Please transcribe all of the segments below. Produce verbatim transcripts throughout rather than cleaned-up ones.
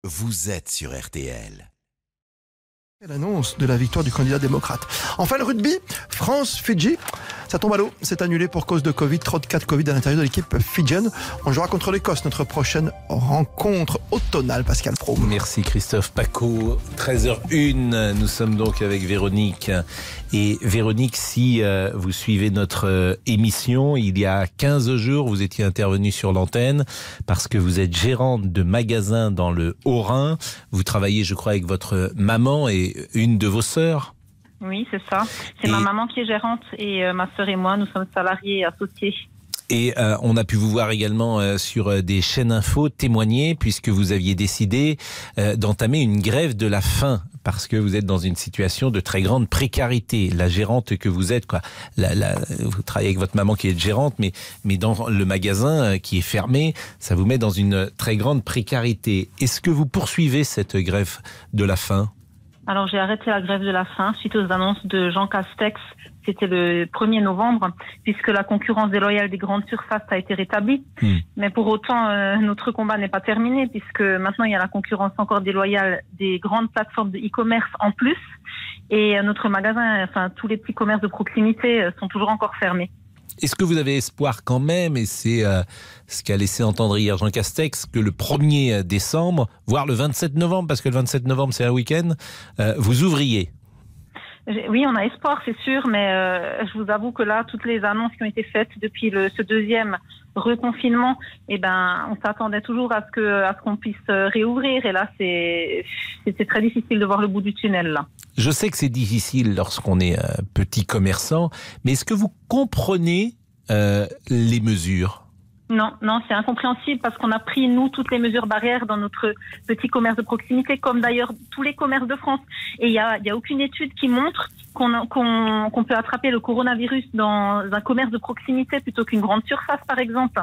vous êtes sur R T L. L'annonce de la victoire du candidat démocrate. Enfin, le rugby, France-Fidji, ça tombe à l'eau. C'est annulé pour cause de Covid. Trop de cas de Covid à l'intérieur de l'équipe fidjienne. On jouera contre l'Écosse, notre prochaine rencontre automnale. Pascal Pro. Merci Christophe Paco. treize heures une, nous sommes donc avec Véronique. Et Véronique, si euh, vous suivez notre euh, émission, il y a quinze jours, vous étiez intervenue sur l'antenne parce que vous êtes gérante de magasin dans le Haut-Rhin. Vous travaillez, je crois, avec votre maman et une de vos sœurs. Oui, c'est ça. C'est et... ma maman qui est gérante et euh, ma sœur et moi, nous sommes salariés et associés. Et euh, on a pu vous voir également euh, sur euh, des chaînes info témoigner puisque vous aviez décidé euh, d'entamer une grève de la faim parce que vous êtes dans une situation de très grande précarité. La gérante que vous êtes, quoi, la, la, vous travaillez avec votre maman qui est gérante, mais, mais dans le magasin euh, qui est fermé, ça vous met dans une très grande précarité. Est-ce que vous poursuivez cette grève de la faim ? Alors j'ai arrêté la grève de la faim suite aux annonces de Jean Castex. C'était le premier novembre, puisque la concurrence déloyale des grandes surfaces a été rétablie. Mmh. Mais pour autant, euh, notre combat n'est pas terminé, puisque maintenant il y a la concurrence encore déloyale des grandes plateformes de e-commerce en plus. Et euh, notre magasin, enfin tous les petits commerces de proximité euh, sont toujours encore fermés. Est-ce que vous avez espoir quand même, et c'est euh, ce qu'a laissé entendre hier Jean Castex, que le premier décembre, voire le vingt-sept novembre, parce que le vingt-sept novembre c'est un week-end, euh, vous ouvriez ? Oui, on a espoir, c'est sûr, mais euh, je vous avoue que là, toutes les annonces qui ont été faites depuis le, ce deuxième reconfinement, eh ben, on s'attendait toujours à ce que, à ce qu'on puisse réouvrir, et là, c'est, c'est très difficile de voir le bout du tunnel, là. Je sais que c'est difficile lorsqu'on est euh, petit commerçant, mais est-ce que vous comprenez euh, les mesures ? Non, non, c'est incompréhensible parce qu'on a pris, nous, toutes les mesures barrières dans notre petit commerce de proximité, comme d'ailleurs tous les commerces de France. Et il y a, il y a aucune étude qui montre qu'on, qu'on, qu'on peut attraper le coronavirus dans un commerce de proximité plutôt qu'une grande surface, par exemple.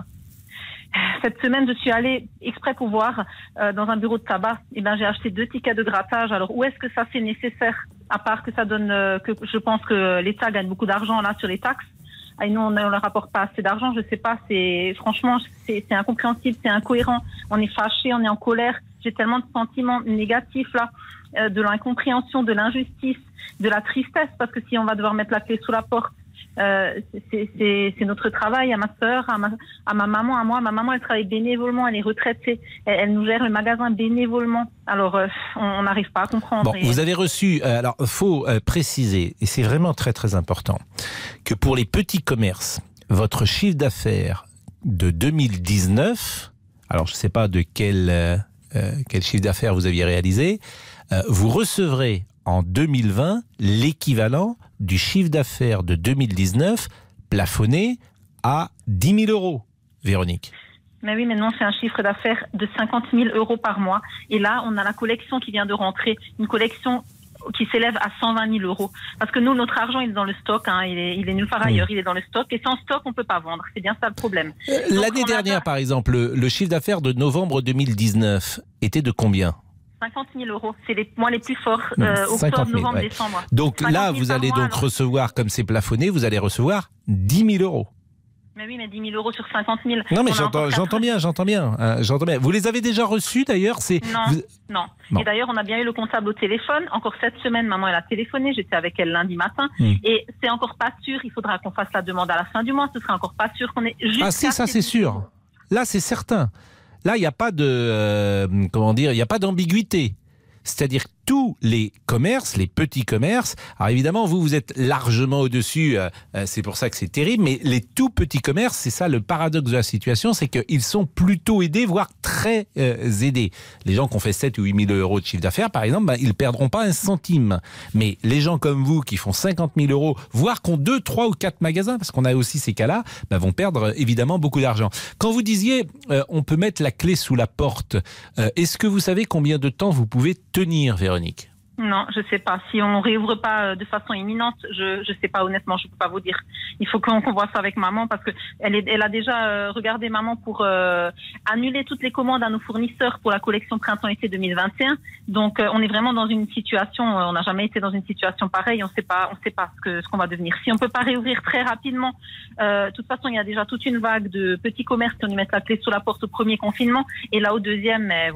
Cette semaine, je suis allée exprès pour voir euh, dans un bureau de tabac. Et ben, j'ai acheté deux tickets de grattage. Alors, où est-ce que ça c'est nécessaire, à part que ça donne, euh, que je pense que l'État gagne beaucoup d'argent là sur les taxes. Et nous, on ne leur apporte pas assez d'argent, je sais pas, c'est, franchement, c'est, c'est incompréhensible, c'est incohérent. On est fâché, on est en colère. J'ai tellement de sentiments négatifs, là, euh, de l'incompréhension, de l'injustice, de la tristesse, parce que si on va devoir mettre la clé sous la porte, euh, c'est, c'est, c'est notre travail, à ma sœur, à ma, à ma maman, à moi. Ma maman, elle travaille bénévolement, elle est retraitée. Elle, elle nous gère le magasin bénévolement. Alors, euh, on n'arrive pas à comprendre. Bon, vous avez reçu, euh, alors, il faut euh, préciser, et c'est vraiment très très important, que pour les petits commerces, votre chiffre d'affaires de deux mille dix-neuf, alors je ne sais pas de quel, euh, quel chiffre d'affaires vous aviez réalisé, euh, vous recevrez en deux mille vingt l'équivalent du chiffre d'affaires de deux mille dix-neuf plafonné à dix mille euros, Véronique. Mais oui, mais non, c'est un chiffre d'affaires de cinquante mille euros par mois. Et là, on a la collection qui vient de rentrer, une collection qui s'élève à cent vingt mille euros. Parce que nous, notre argent, il est dans le stock, hein, il est, il est nulle part ailleurs, il est dans le stock. Et sans stock, on ne peut pas vendre. C'est bien ça le problème. Euh, l'année dernière, a... par exemple, le, le chiffre d'affaires de novembre deux mille dix-neuf était de combien ? cinquante mille euros, c'est les mois les plus forts, euh, octobre, novembre, ouais. décembre. Donc là, vous allez mois, donc alors... recevoir, comme c'est plafonné, vous allez recevoir dix mille euros. Mais oui, mais dix mille euros sur cinquante mille. Non, mais j'entends, j'entends bien, j'entends bien, euh, j'entends bien. Vous les avez déjà reçus d'ailleurs, c'est... Non, vous... non. Bon. Et d'ailleurs, on a bien eu le comptable au téléphone. Encore cette semaine, maman, elle a téléphoné. J'étais avec elle lundi matin. Mmh. Et c'est encore pas sûr. Il faudra qu'on fasse la demande à la fin du mois. Ce sera encore pas sûr qu'on ait juste. Ah si, ça c'est sûr. Là, c'est certain. Là, il n'y a pas de... Euh, comment dire, il n'y a pas d'ambiguïté. C'est-à-dire tous les commerces, les petits commerces, alors évidemment vous vous êtes largement au-dessus, euh, c'est pour ça que c'est terrible, mais les tout petits commerces, c'est ça le paradoxe de la situation, c'est qu'ils sont plutôt aidés, voire très euh, aidés. Les gens qui ont fait sept ou huit mille euros de chiffre d'affaires, par exemple, bah, ils ne perdront pas un centime. Mais les gens comme vous qui font cinquante mille euros, voire qui ont deux, trois ou quatre magasins, parce qu'on a aussi ces cas-là, bah, vont perdre évidemment beaucoup d'argent. Quand vous disiez euh, on peut mettre la clé sous la porte, euh, est-ce que vous savez combien de temps vous pouvez tenir, Véronique ? Non, je sais pas. Si on réouvre pas de façon imminente, je je sais pas honnêtement, je peux pas vous dire. Il faut qu'on, qu'on voit ça avec maman parce que elle est, elle a déjà euh, regardé maman pour euh, annuler toutes les commandes à nos fournisseurs pour la collection printemps-été deux mille vingt et un. Donc euh, on est vraiment dans une situation, euh, on n'a jamais été dans une situation pareille. On sait pas, on sait pas ce que ce qu'on va devenir. Si on peut pas réouvrir très rapidement, euh, de toute façon il y a déjà toute une vague de petits commerces qui ont dû mettre la clé sous la porte au premier confinement et là au deuxième, mais voilà.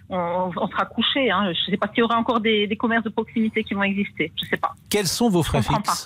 on, on sera couché. Hein. Je ne sais pas s'il y aura encore des, des commerces de proximité qui vont exister. Je ne sais pas. Quels sont vos frais Je comprends fixes ?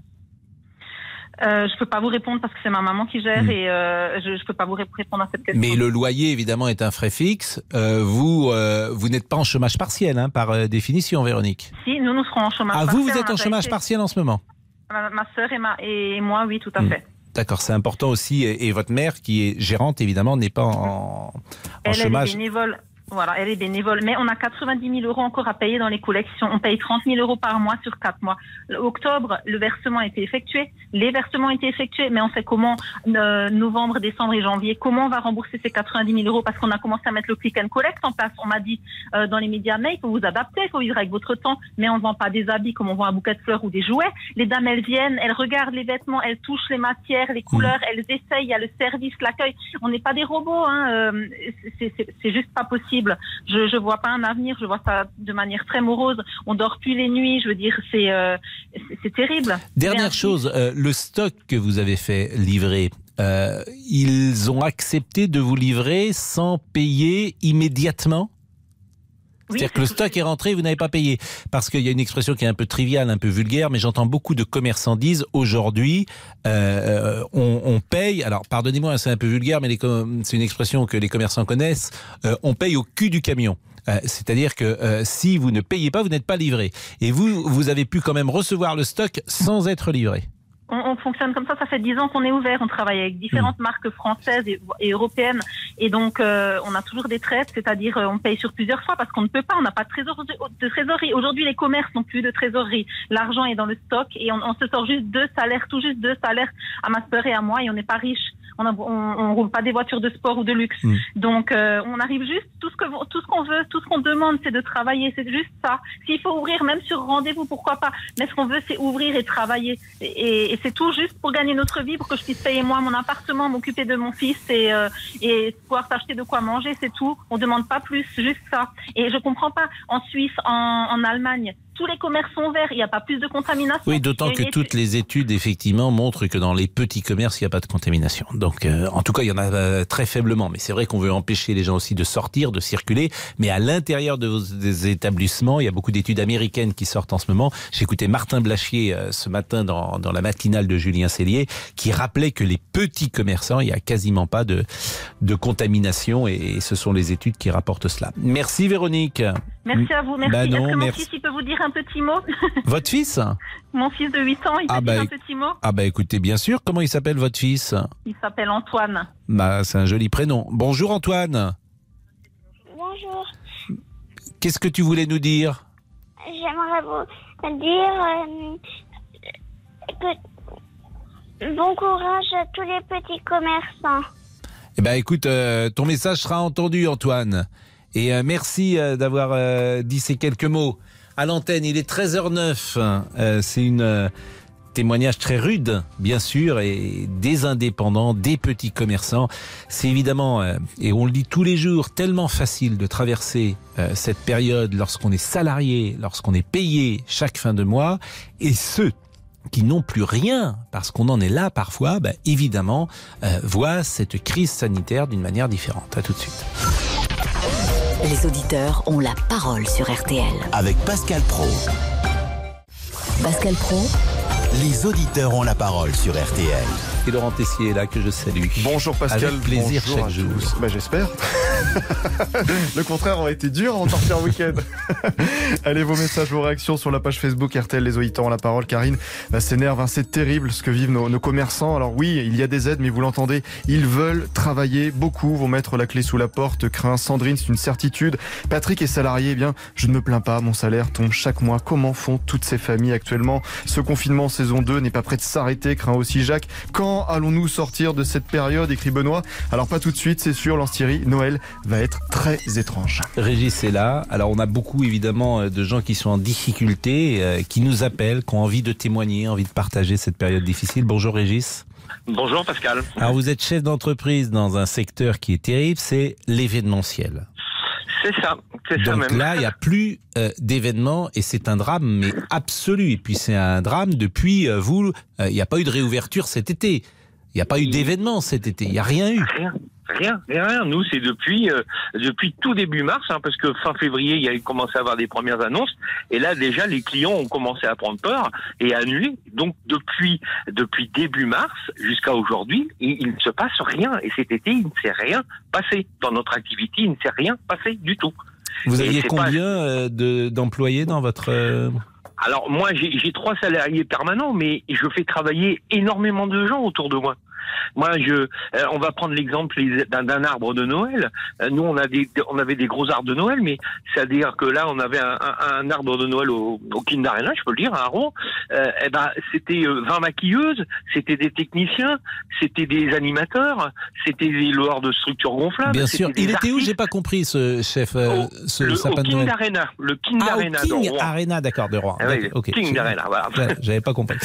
Euh, je peux pas vous répondre parce que c'est ma maman qui gère mmh. et euh, je, je peux pas vous répondre à cette question. Mais le loyer, évidemment, est un frais fixe. Euh, vous, euh, vous n'êtes pas en chômage partiel, hein, par euh, définition, Véronique. Si, nous, nous serons en chômage ah, partiel. Ah, vous, vous êtes en chômage été... partiel en ce moment ? Ma, ma sœur et, ma, et moi, oui, tout à mmh. fait. D'accord, c'est important aussi. Et, et votre mère, qui est gérante, évidemment, n'est pas en, en elle, chômage. Elle est bénévole. Voilà, elle est bénévole. Mais on a quatre-vingt-dix mille euros encore à payer dans les collections. On paye trente mille euros par mois sur quatre mois. Octobre, le versement a été effectué. Les versements ont été effectués. Mais on sait comment, euh, novembre, décembre et janvier, comment on va rembourser ces quatre-vingt-dix mille euros parce qu'on a commencé à mettre le click and collect en place. On m'a dit euh, dans les médias, mais il faut vous adapter, il faut vivre avec votre temps. Mais on ne vend pas des habits comme on vend un bouquet de fleurs ou des jouets. Les dames, elles viennent, elles regardent les vêtements, elles touchent les matières, les couleurs, elles essayent. Il y a le service, l'accueil. On n'est pas des robots. Hein. Euh, c'est, c'est, c'est juste pas possible. Je, je vois pas un avenir, je vois ça de manière très morose. On dort plus les nuits, je veux dire, c'est euh, c'est, c'est terrible. Dernière chose, euh, le stock que vous avez fait livrer, euh, ils ont accepté de vous livrer sans payer immédiatement ? Oui, C'est-à-dire que le stock est rentré, vous n'avez pas payé. Parce qu'il y a une expression qui est un peu triviale, un peu vulgaire, mais j'entends beaucoup de commerçants disent aujourd'hui, euh, on, on paye, alors pardonnez-moi, c'est un peu vulgaire, mais les, c'est une expression que les commerçants connaissent, euh, on paye au cul du camion. Euh, c'est-à-dire que euh, si vous ne payez pas, vous n'êtes pas livré. Et vous, vous avez pu quand même recevoir le stock sans être livré. On, on fonctionne comme ça, ça fait dix ans qu'on est ouvert, on travaille avec différentes mmh. marques françaises et, et européennes et donc euh, on a toujours des traites, c'est-à-dire euh, on paye sur plusieurs fois parce qu'on ne peut pas, on n'a pas de, trésor, de, de trésorerie. Aujourd'hui les commerces n'ont plus de trésorerie, l'argent est dans le stock et on, on se sort juste deux salaires, tout juste deux salaires à ma sœur et à moi et on n'est pas riche. On ne on, on roule pas des voitures de sport ou de luxe. Mmh. Donc, euh, on arrive juste, tout ce, que, tout ce qu'on veut, tout ce qu'on demande, c'est de travailler. C'est juste ça. S'il faut ouvrir, même sur rendez-vous, pourquoi pas. Mais ce qu'on veut, c'est ouvrir et travailler. Et, et, et c'est tout juste pour gagner notre vie, pour que je puisse payer moi mon appartement, m'occuper de mon fils et, euh, et pouvoir s'acheter de quoi manger. C'est tout. On demande pas plus, juste ça. Et je comprends pas. En Suisse, en, en Allemagne, tous les commerces sont ouverts, il n'y a pas plus de contamination. Oui, d'autant que étude... toutes les études, effectivement, montrent que dans les petits commerces, il n'y a pas de contamination. Donc, euh, en tout cas, il y en a euh, très faiblement. Mais c'est vrai qu'on veut empêcher les gens aussi de sortir, de circuler. Mais à l'intérieur de vos des établissements, il y a beaucoup d'études américaines qui sortent en ce moment. J'écoutais Martin Blachier euh, ce matin dans, dans la matinale de Julien Cellier, qui rappelait que les petits commerçants, il n'y a quasiment pas de, de contamination. Et, et ce sont les études qui rapportent cela. Merci Véronique. Merci à vous, merci. Bah non, Est-ce que mon merci. fils, il peut vous dire un petit mot? Votre fils? Mon fils de huit ans, il peut ah dire bah, un petit mot? Ah bah écoutez, bien sûr. Comment il s'appelle votre fils? Il s'appelle Antoine. Bah c'est un joli prénom. Bonjour Antoine. Bonjour. Qu'est-ce que tu voulais nous dire? J'aimerais vous dire euh, que bon courage à tous les petits commerçants. Eh ben écoute, euh, ton message sera entendu Antoine. Et euh, merci euh, d'avoir euh, dit ces quelques mots. À l'antenne, il est treize heures neuf. Euh, c'est une euh, témoignage très rude, bien sûr, et des indépendants, des petits commerçants. C'est évidemment, euh, et on le dit tous les jours, tellement facile de traverser euh, cette période lorsqu'on est salarié, lorsqu'on est payé chaque fin de mois. Et ceux qui n'ont plus rien, parce qu'on en est là parfois, bah, évidemment, euh, voient cette crise sanitaire d'une manière différente. À tout de suite. Les auditeurs ont la parole sur R T L. Avec Pascal Praud. Pascal Praud. Les auditeurs ont la parole sur R T L. Et Laurent Tessier est là, que je salue. Bonjour Pascal. Avec plaisir bonjour chaque jour. Bah, j'espère. Le contraire aurait été dur en sortir en week-end. Allez, vos messages, vos réactions sur la page Facebook R T L, les auditeurs ont la parole. Karine bah, s'énerve, hein, c'est terrible ce que vivent nos, nos commerçants. Alors oui, il y a des aides, mais vous l'entendez, ils veulent travailler. Beaucoup vont mettre la clé sous la porte. Craint Sandrine, c'est une certitude. Patrick est salarié, eh bien, je ne me plains pas, mon salaire tombe chaque mois. Comment font toutes ces familles actuellement? Ce confinement saison deux n'est pas prêt de s'arrêter, craint aussi Jacques. Quand allons-nous sortir de cette période, écrit Benoît? Alors pas tout de suite, c'est sûr, Lance Thierry, Noël va être très étrange. Régis est là. Alors on a beaucoup évidemment de gens qui sont en difficulté, euh, qui nous appellent, qui ont envie de témoigner, envie de partager cette période difficile. Bonjour Régis. Bonjour Pascal. Alors vous êtes chef d'entreprise dans un secteur qui est terrible, c'est l'événementiel. C'est ça, c'est ça même. Donc là, il n'y a plus euh, d'événements et c'est un drame, mais absolu. Et puis c'est un drame depuis, euh, vous, il euh, n'y a pas eu de réouverture cet été. Il n'y a pas eu d'événements cet été, il n'y a rien eu. Rien. Rien, rien, rien. Nous, c'est depuis euh, depuis tout début mars, hein, parce que fin février, il y a commencé à avoir des premières annonces, et là déjà les clients ont commencé à prendre peur et à annuler. Donc depuis depuis début mars jusqu'à aujourd'hui, il, il ne se passe rien. Et cet été, il ne s'est rien passé dans notre activité, il ne s'est rien passé du tout. Vous Et aviez c'est combien pas... euh, de, d'employés dans votre... Euh... Alors moi, j'ai, j'ai trois salariés permanents, mais je fais travailler énormément de gens autour de moi. Moi, je, euh, on va prendre l'exemple d'un, d'un arbre de Noël. Euh, nous, on a des, on avait des gros arbres de Noël, mais c'est-à-dire que là, on avait un, un, un arbre de Noël au, au Kinder Arena, je peux le dire, à Rouen. Euh, eh ben, c'était vingt maquilleuses, c'était des techniciens, c'était des animateurs, c'était des loueurs de structures gonflables. Bien sûr. Il était artistes. où? J'ai pas compris, ce chef, euh, au, ce le, sapin au de King Noël. Arena, le King Ah, Arena au King de Rouen. Arena, d'accord, de Rouen. Ah oui, okay. King Arena, voilà. Ouais, j'avais pas compris.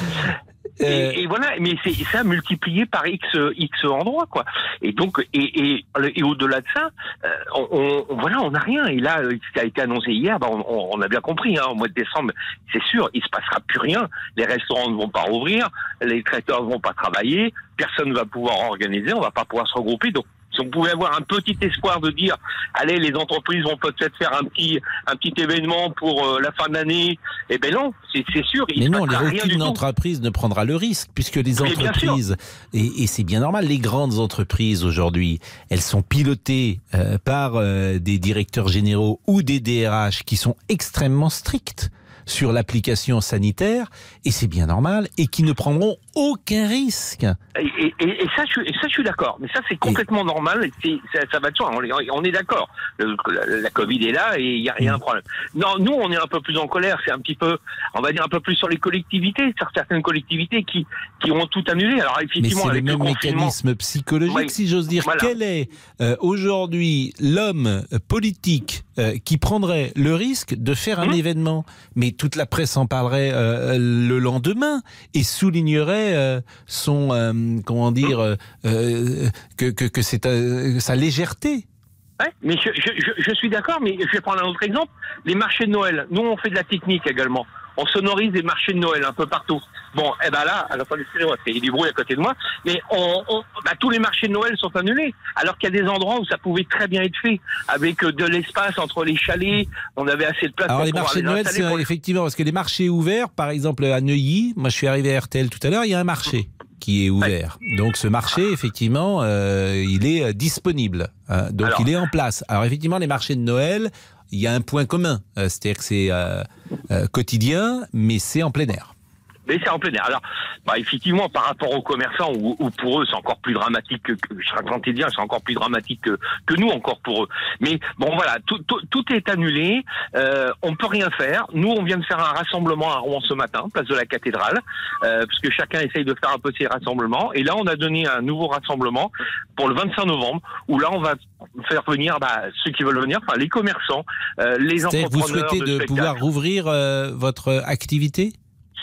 Et, Euh... et voilà, mais c'est ça multiplié par x x endroits, quoi. Et donc, et, et, et au-delà de ça, euh, on, on voilà, on n'a rien. Et là, ce qui a été annoncé hier, bah, on, on a bien compris. Hein, au mois de décembre, c'est sûr, il se passera plus rien. Les restaurants ne vont pas rouvrir, les traiteurs ne vont pas travailler, personne ne va pouvoir organiser, on va pas pouvoir se regrouper. Donc, si on pouvait avoir un petit espoir de dire, allez, les entreprises vont peut-être faire un petit un petit événement pour euh, la fin de l'année, eh ben non, c'est, c'est sûr. Il Mais se non, passera rien du aucune tout. entreprise ne prendra le risque, puisque les Mais bien entreprises, et, et c'est bien normal, les grandes entreprises aujourd'hui, elles sont pilotées euh, par euh, des directeurs généraux ou des D R H qui sont extrêmement stricts sur l'application sanitaire, et c'est bien normal, et qui ne prendront aucun risque. Et, et, et, et ça, je, et ça, je suis d'accord. Mais ça, c'est complètement et... normal. C'est, ça, ça va de soi. On, on est d'accord. Le, la, la Covid est là et il n'y a rien de problème. Non, nous, on est un peu plus en colère. C'est un petit peu, on va dire, un peu plus sur les collectivités, sur certaines collectivités qui, qui ont tout annulé. Alors, effectivement, mais c'est avec le même le mécanisme psychologique, oui. si j'ose dire. Voilà. Quel est euh, aujourd'hui l'homme politique euh, qui prendrait le risque de faire un mmh. événement? Mais toute la presse en parlerait euh, le lendemain et soulignerait euh, son, euh, comment dire, euh, euh, que, que, que c'est euh, sa légèreté. Ouais, mais je, je, je suis d'accord, mais je vais prendre un autre exemple. Les marchés de Noël. Nous, on fait de la technique également. On sonorise des marchés de Noël un peu partout. Bon, eh ben là, alors excusez-moi, il y a du bruit à côté de moi, mais on, on, bah, tous les marchés de Noël sont annulés. Alors qu'il y a des endroits où ça pouvait très bien être fait, avec de l'espace entre les chalets, on avait assez de place. Alors pour les marchés de Noël, c'est pour... effectivement, parce que les marchés ouverts, par exemple à Neuilly, moi je suis arrivé à R T L tout à l'heure, il y a un marché qui est ouvert. Ouais. Donc ce marché, effectivement, euh, il est euh, disponible. Hein, donc alors, il est en place. Alors effectivement, les marchés de Noël, il y a un point commun, euh, c'est-à-dire que c'est euh, euh, quotidien, mais c'est en plein air. Mais c'est en plein air. Alors, bah, effectivement, par rapport aux commerçants, ou, ou pour eux, c'est encore plus dramatique que, que je serais tenté de dire, c'est encore plus dramatique que, que nous, encore pour eux. Mais bon, voilà, tout, tout, tout est annulé. Euh, on peut rien faire. Nous, on vient de faire un rassemblement à Rouen ce matin, place de la Cathédrale, euh, parce que chacun essaye de faire un peu ses rassemblements. Et là, on a donné un nouveau rassemblement pour le vingt-cinq novembre, où là, on va faire venir bah, ceux qui veulent venir, enfin les commerçants, euh, les C'est-à-dire entrepreneurs. Vous souhaitez de, de pouvoir rouvrir euh, votre activité?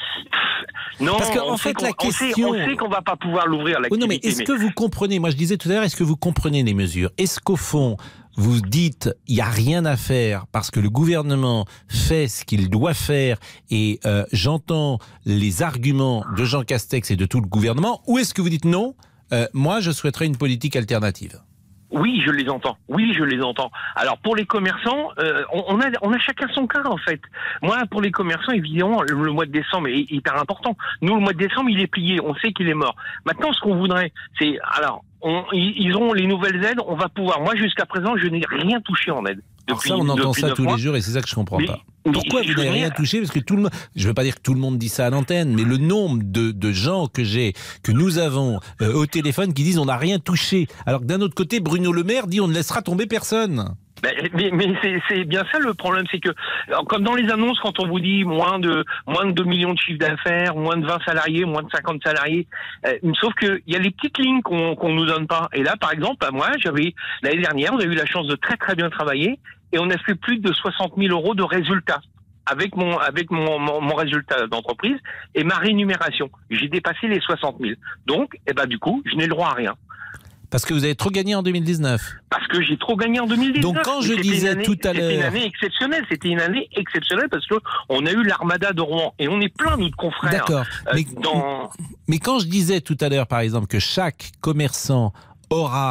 Non, parce qu'en fait, qu'on, la question... on sait, on sait qu'on va pas pouvoir l'ouvrir, l'activité. Oui, non, mais est-ce mais... que vous comprenez, moi je disais tout à l'heure, est-ce que vous comprenez les mesures? Est-ce qu'au fond, vous dites, il n'y a rien à faire parce que le gouvernement fait ce qu'il doit faire et euh, j'entends les arguments de Jean Castex et de tout le gouvernement, ou est-ce que vous dites non, euh, moi je souhaiterais une politique alternative? Oui, je les entends. Oui, je les entends. Alors pour les commerçants, euh, on, on a on a chacun son cas en fait. Moi, pour les commerçants, évidemment, le, le mois de décembre est hyper important. Nous, le mois de décembre, il est plié. On sait qu'il est mort. Maintenant, ce qu'on voudrait, c'est alors on, ils auront les nouvelles aides. On va pouvoir. Moi, jusqu'à présent, je n'ai rien touché en aide. Depuis, alors ça, on entend ça tous mois. les jours et c'est ça que je comprends mais, pas. Pourquoi vous n'avez rien touché? Parce que tout le monde, je ne veux pas dire que tout le monde dit ça à l'antenne, mais le nombre de, de gens que j'ai, que nous avons euh, au téléphone qui disent on n'a rien touché, alors que d'un autre côté, Bruno Le Maire dit on ne laissera tomber personne. Mais, mais, mais c'est, c'est bien ça le problème, c'est que alors, comme dans les annonces, quand on vous dit moins de moins de deux millions de chiffre d'affaires, moins de vingt salariés, moins de cinquante salariés, euh, sauf que il y a les petites lignes qu'on qu'on nous donne pas. Et là, par exemple, à moi, j'avais l'année dernière, on a eu la chance de très très bien travailler et on a fait plus de soixante mille euros de résultats avec mon avec mon, mon, mon résultat d'entreprise et ma rémunération. J'ai dépassé les soixante mille. Donc, eh ben du coup, je n'ai le droit à rien. Parce que vous avez trop gagné en deux mille dix-neuf. Parce que j'ai trop gagné en deux mille dix-neuf. Donc quand je disais année, tout à l'heure... C'était une année exceptionnelle, c'était une année exceptionnelle parce que on a eu l'armada de Rouen et on est plein, nous, de confrères. D'accord, euh, mais, dans... mais quand je disais tout à l'heure, par exemple, que chaque commerçant aura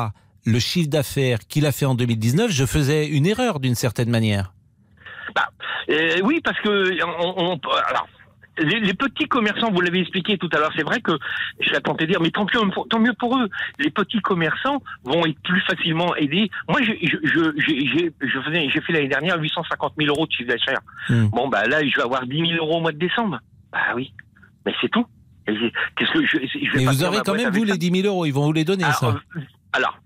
le chiffre d'affaires qu'il a fait en deux mille dix-neuf, je faisais une erreur d'une certaine manière. Bah, euh, oui, parce que on, on, alors, les, les petits commerçants, vous l'avez expliqué tout à l'heure, c'est vrai que je serais tenté de dire, mais tant mieux, tant mieux pour eux. Les petits commerçants vont être plus facilement aidés. Moi, je, je, je, j'ai, je faisais, j'ai fait l'année dernière huit cent cinquante mille euros de chiffre d'affaires. Mmh. Bon, bah là, je vais avoir dix mille euros au mois de décembre. Bah oui, mais c'est tout. Qu'est-ce que je, je vais mais vous aurez quand même, vous, ça. Les dix mille euros, ils vont vous les donner, alors, ça. Euh, alors,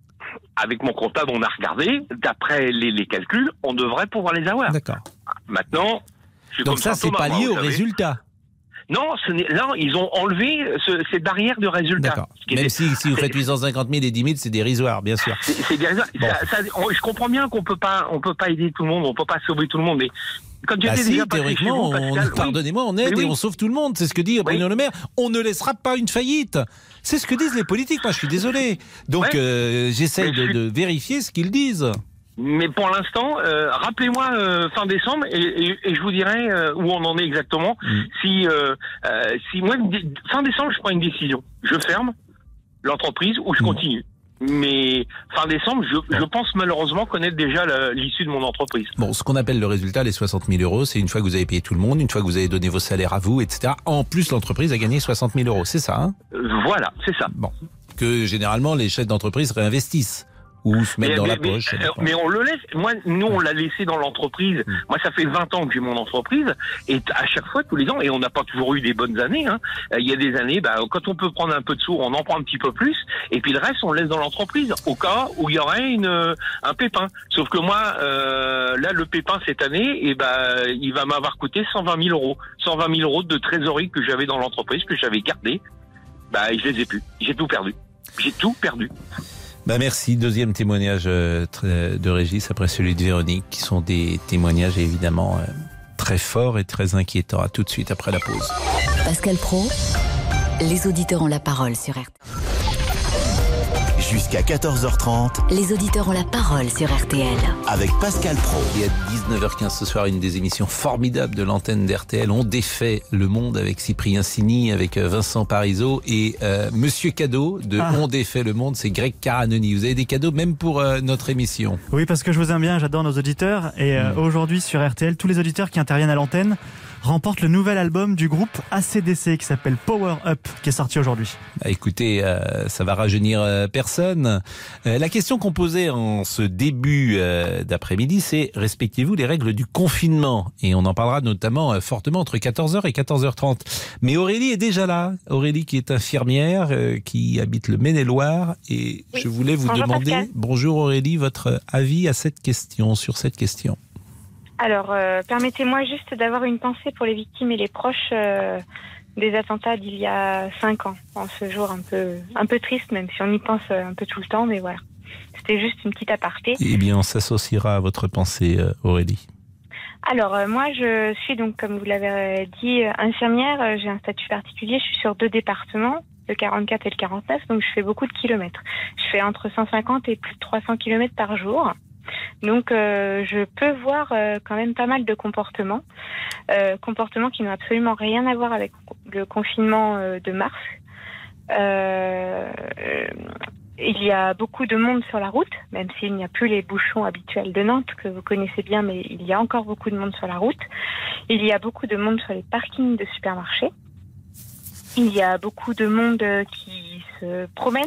avec mon comptable, on a regardé, d'après les, les calculs, on devrait pouvoir les avoir. D'accord. Maintenant... Donc ça, c'est pas lié au résultat. Non, ce n'est, là, ils ont enlevé ce, ces barrières de résultat. D'accord. Même si, si vous faites huit cent cinquante mille et dix mille, c'est dérisoire, bien sûr. C'est, c'est dérisoire. Bon. Ça, ça, on, je comprends bien qu'on peut pas, on peut pas aider tout le monde, on peut pas sauver tout le monde, mais quand bah si, déjà théoriquement, vous, Pascal, on, pardonnez-moi, on aide oui. et on sauve tout le monde. C'est ce que dit Bruno oui. Le Maire. On ne laissera pas une faillite. C'est ce que disent les politiques. Moi, je suis désolé. Donc, ouais. euh, j'essaie de, de vérifier ce qu'ils disent. Mais pour l'instant, euh, rappelez-moi euh, fin décembre et, et, et je vous dirai euh, où on en est exactement. Mmh. Si, euh, euh, si moi, fin décembre, je prends une décision. Je ferme l'entreprise ou je mmh. continue. Mais fin décembre, je, je pense malheureusement connaître déjà la, l'issue de mon entreprise. Bon, ce qu'on appelle le résultat, les soixante mille euros, c'est une fois que vous avez payé tout le monde, une fois que vous avez donné vos salaires à vous, et cetera. En plus, l'entreprise a gagné soixante mille euros. C'est ça, hein ? euh, Voilà, c'est ça. Bon, que généralement les chefs d'entreprise réinvestissent. Ou se mettre mais, dans mais, la poche. Mais, mais on le laisse. Moi, nous, on l'a laissé dans l'entreprise. Mmh. Moi, ça fait vingt ans que j'ai mon entreprise. Et à chaque fois, tous les ans, et on n'a pas toujours eu des bonnes années. Hein. Il y a des années, bah, quand on peut prendre un peu de sous, on en prend un petit peu plus. Et puis le reste, on le laisse dans l'entreprise au cas où il y aurait une, un pépin. Sauf que moi, euh, là, le pépin cette année, et bah, il va m'avoir coûté cent vingt mille euros. cent vingt mille euros de trésorerie que j'avais dans l'entreprise, que j'avais gardé. Bah, je les ai plus. J'ai tout perdu. J'ai tout perdu. Bah merci. Deuxième témoignage euh, de Régis après celui de Véronique, qui sont des témoignages évidemment euh, très forts et très inquiétants. À tout de suite après la pause. Pascal Praud, les auditeurs ont la parole sur R T L. Jusqu'à quatorze heures trente, les auditeurs ont la parole sur R T L. Avec Pascal Praud. Et à dix-neuf heures quinze ce soir, une des émissions formidables de l'antenne d'R T L. On défait le monde avec Cyprien Sini, avec Vincent Parisot et euh, Monsieur Cadeau de ah. On défait le monde, c'est Greg Caranoni. Vous avez des cadeaux même pour euh, notre émission. Oui, parce que je vous aime bien, j'adore nos auditeurs. Et euh, mmh. aujourd'hui sur R T L, tous les auditeurs qui interviennent à l'antenne remporte le nouvel album du groupe A C D C qui s'appelle Power Up, qui est sorti aujourd'hui. Bah écoutez, euh, ça va rajeunir euh, personne. Euh, la question qu'on posait en ce début euh, d'après-midi, c'est respectez-vous les règles du confinement ? Et on en parlera notamment euh, fortement entre quatorze heures et quatorze heures trente. Mais Aurélie est déjà là. Aurélie qui est infirmière, euh, qui habite le Maine-et-Loire. Et oui. je voulais vous bonjour demander, Pascal. Bonjour Aurélie, votre avis à cette question, sur cette question. Alors, euh, permettez-moi juste d'avoir une pensée pour les victimes et les proches euh, des attentats d'il y a cinq ans, en ce jour un peu, un peu triste, même si on y pense un peu tout le temps, mais voilà. C'était juste une petite aparté. Eh bien, on s'associera à votre pensée, Aurélie. Alors, euh, moi, je suis donc, comme vous l'avez dit, infirmière. J'ai un statut particulier. Je suis sur deux départements, le quarante-quatre et le quarante-neuf, donc je fais beaucoup de kilomètres. Je fais entre cent cinquante et plus de trois cents kilomètres par jour. Donc, euh, je peux voir euh, quand même pas mal de comportements, euh, comportements qui n'ont absolument rien à voir avec le confinement euh, de mars. Euh, euh, il y a beaucoup de monde sur la route, même s'il n'y a plus les bouchons habituels de Nantes, que vous connaissez bien, mais il y a encore beaucoup de monde sur la route. Il y a beaucoup de monde sur les parkings de supermarchés. Il y a beaucoup de monde qui se promène.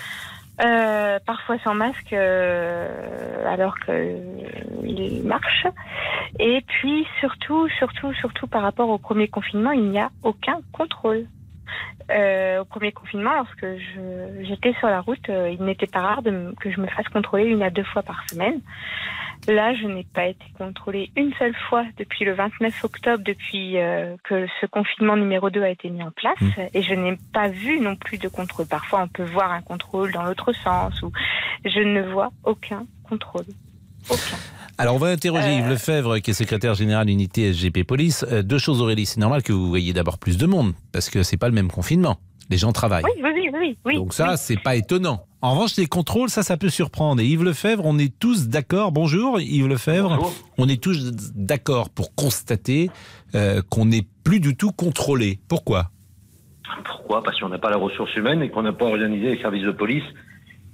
Euh, parfois sans masque euh, alors qu'il marche. Et puis surtout, surtout, surtout par rapport au premier confinement, il n'y a aucun contrôle. Euh, au premier confinement, lorsque je, j'étais sur la route, euh, il n'était pas rare de m- que je me fasse contrôler une à deux fois par semaine. Là, je n'ai pas été contrôlée une seule fois depuis le vingt-neuf octobre, depuis euh, que ce confinement numéro deux a été mis en place. Mmh. Et je n'ai pas vu non plus de contrôle. Parfois, on peut voir un contrôle dans l'autre sens. Ou je ne vois aucun contrôle. Aucun. Alors, on va interroger euh... Yves Lefebvre, qui est secrétaire général unité S G P Police. Euh, deux choses, Aurélie. C'est normal que vous voyez d'abord plus de monde, parce que c'est pas le même confinement. Les gens travaillent. Oui, oui, oui. oui Donc ça, oui. c'est pas étonnant. En revanche, les contrôles, ça, ça peut surprendre. Et Yves Lefebvre, on est tous d'accord. Bonjour, Yves Lefebvre. Bonjour. On est tous d'accord pour constater euh, qu'on n'est plus du tout contrôlé. Pourquoi ? Pourquoi ? Parce qu'on n'a pas la ressource humaine et qu'on n'a pas organisé les services de police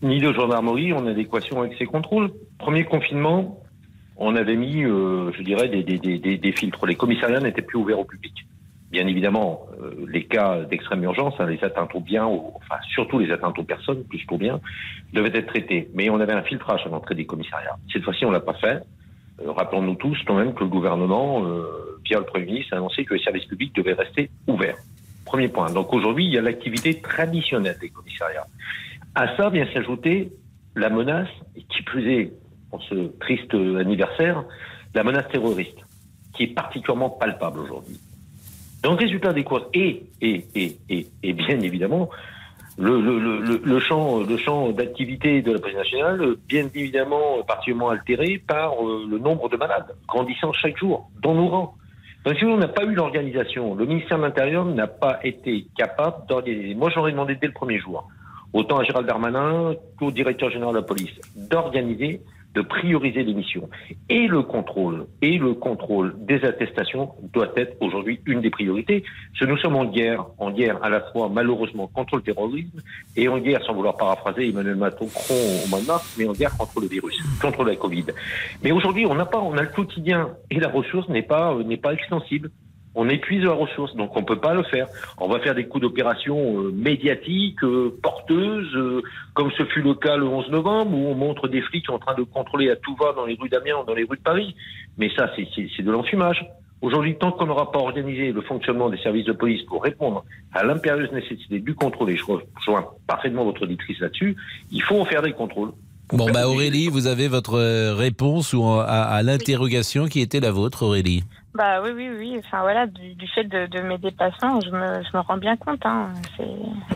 ni de gendarmerie en adéquation avec ces contrôles. Premier confinement, on avait mis, euh, je dirais, des, des, des, des filtres. Les commissariats n'étaient plus ouverts au public. Bien évidemment, euh, les cas d'extrême urgence, hein, les atteintes aux biens, aux, enfin surtout les atteintes aux personnes, plus qu'aux biens, devaient être traités. Mais on avait un filtrage à l'entrée des commissariats. Cette fois-ci, on l'a pas fait. Euh, rappelons-nous tous quand même que le gouvernement, euh, via le Premier ministre, a annoncé que les services publics devaient rester ouverts. Premier point. Donc aujourd'hui, il y a l'activité traditionnelle des commissariats. À ça vient s'ajouter la menace, qui plus est, en ce triste anniversaire, la menace terroriste, qui est particulièrement palpable aujourd'hui. Donc, résultat des courses, et, et, et, et, et bien évidemment, le, le, le, le champ, le champ d'activité de la police nationale, bien évidemment, particulièrement altéré par euh, le nombre de malades, grandissant chaque jour, dans nos rangs. Donc, si on n'a pas eu l'organisation, le ministère de l'Intérieur n'a pas été capable d'organiser. Moi, j'aurais demandé dès le premier jour, autant à Gérald Darmanin qu'au directeur général de la police, d'organiser, de prioriser les missions. Et le contrôle, et le contrôle des attestations doit être aujourd'hui une des priorités. Parce que nous sommes en guerre, en guerre à la fois malheureusement contre le terrorisme et en guerre, sans vouloir paraphraser Emmanuel Macron au mois de mars, mais en guerre contre le virus, contre la Covid. Mais aujourd'hui, on n'a pas, on a le quotidien et la ressource n'est pas, n'est pas extensible. On épuise la ressource, donc on peut pas le faire. On va faire des coups d'opération euh, médiatiques, euh, porteuses, euh, comme ce fut le cas le onze novembre, où on montre des flics en train de contrôler à tout va dans les rues d'Amiens ou dans les rues de Paris. Mais ça, c'est, c'est, c'est de l'enfumage. Aujourd'hui, tant qu'on n'aura pas organisé le fonctionnement des services de police pour répondre à l'impérieuse nécessité du contrôle, et je rejoins parfaitement votre auditrice là-dessus, il faut en faire des contrôles. Bon, bah Aurélie, vous avez votre réponse ou à, à l'interrogation qui était la vôtre, Aurélie. Bah oui, oui, oui. Enfin voilà, du, du fait de, de mes dépassements, je me, je me rends bien compte. Hein. C'est,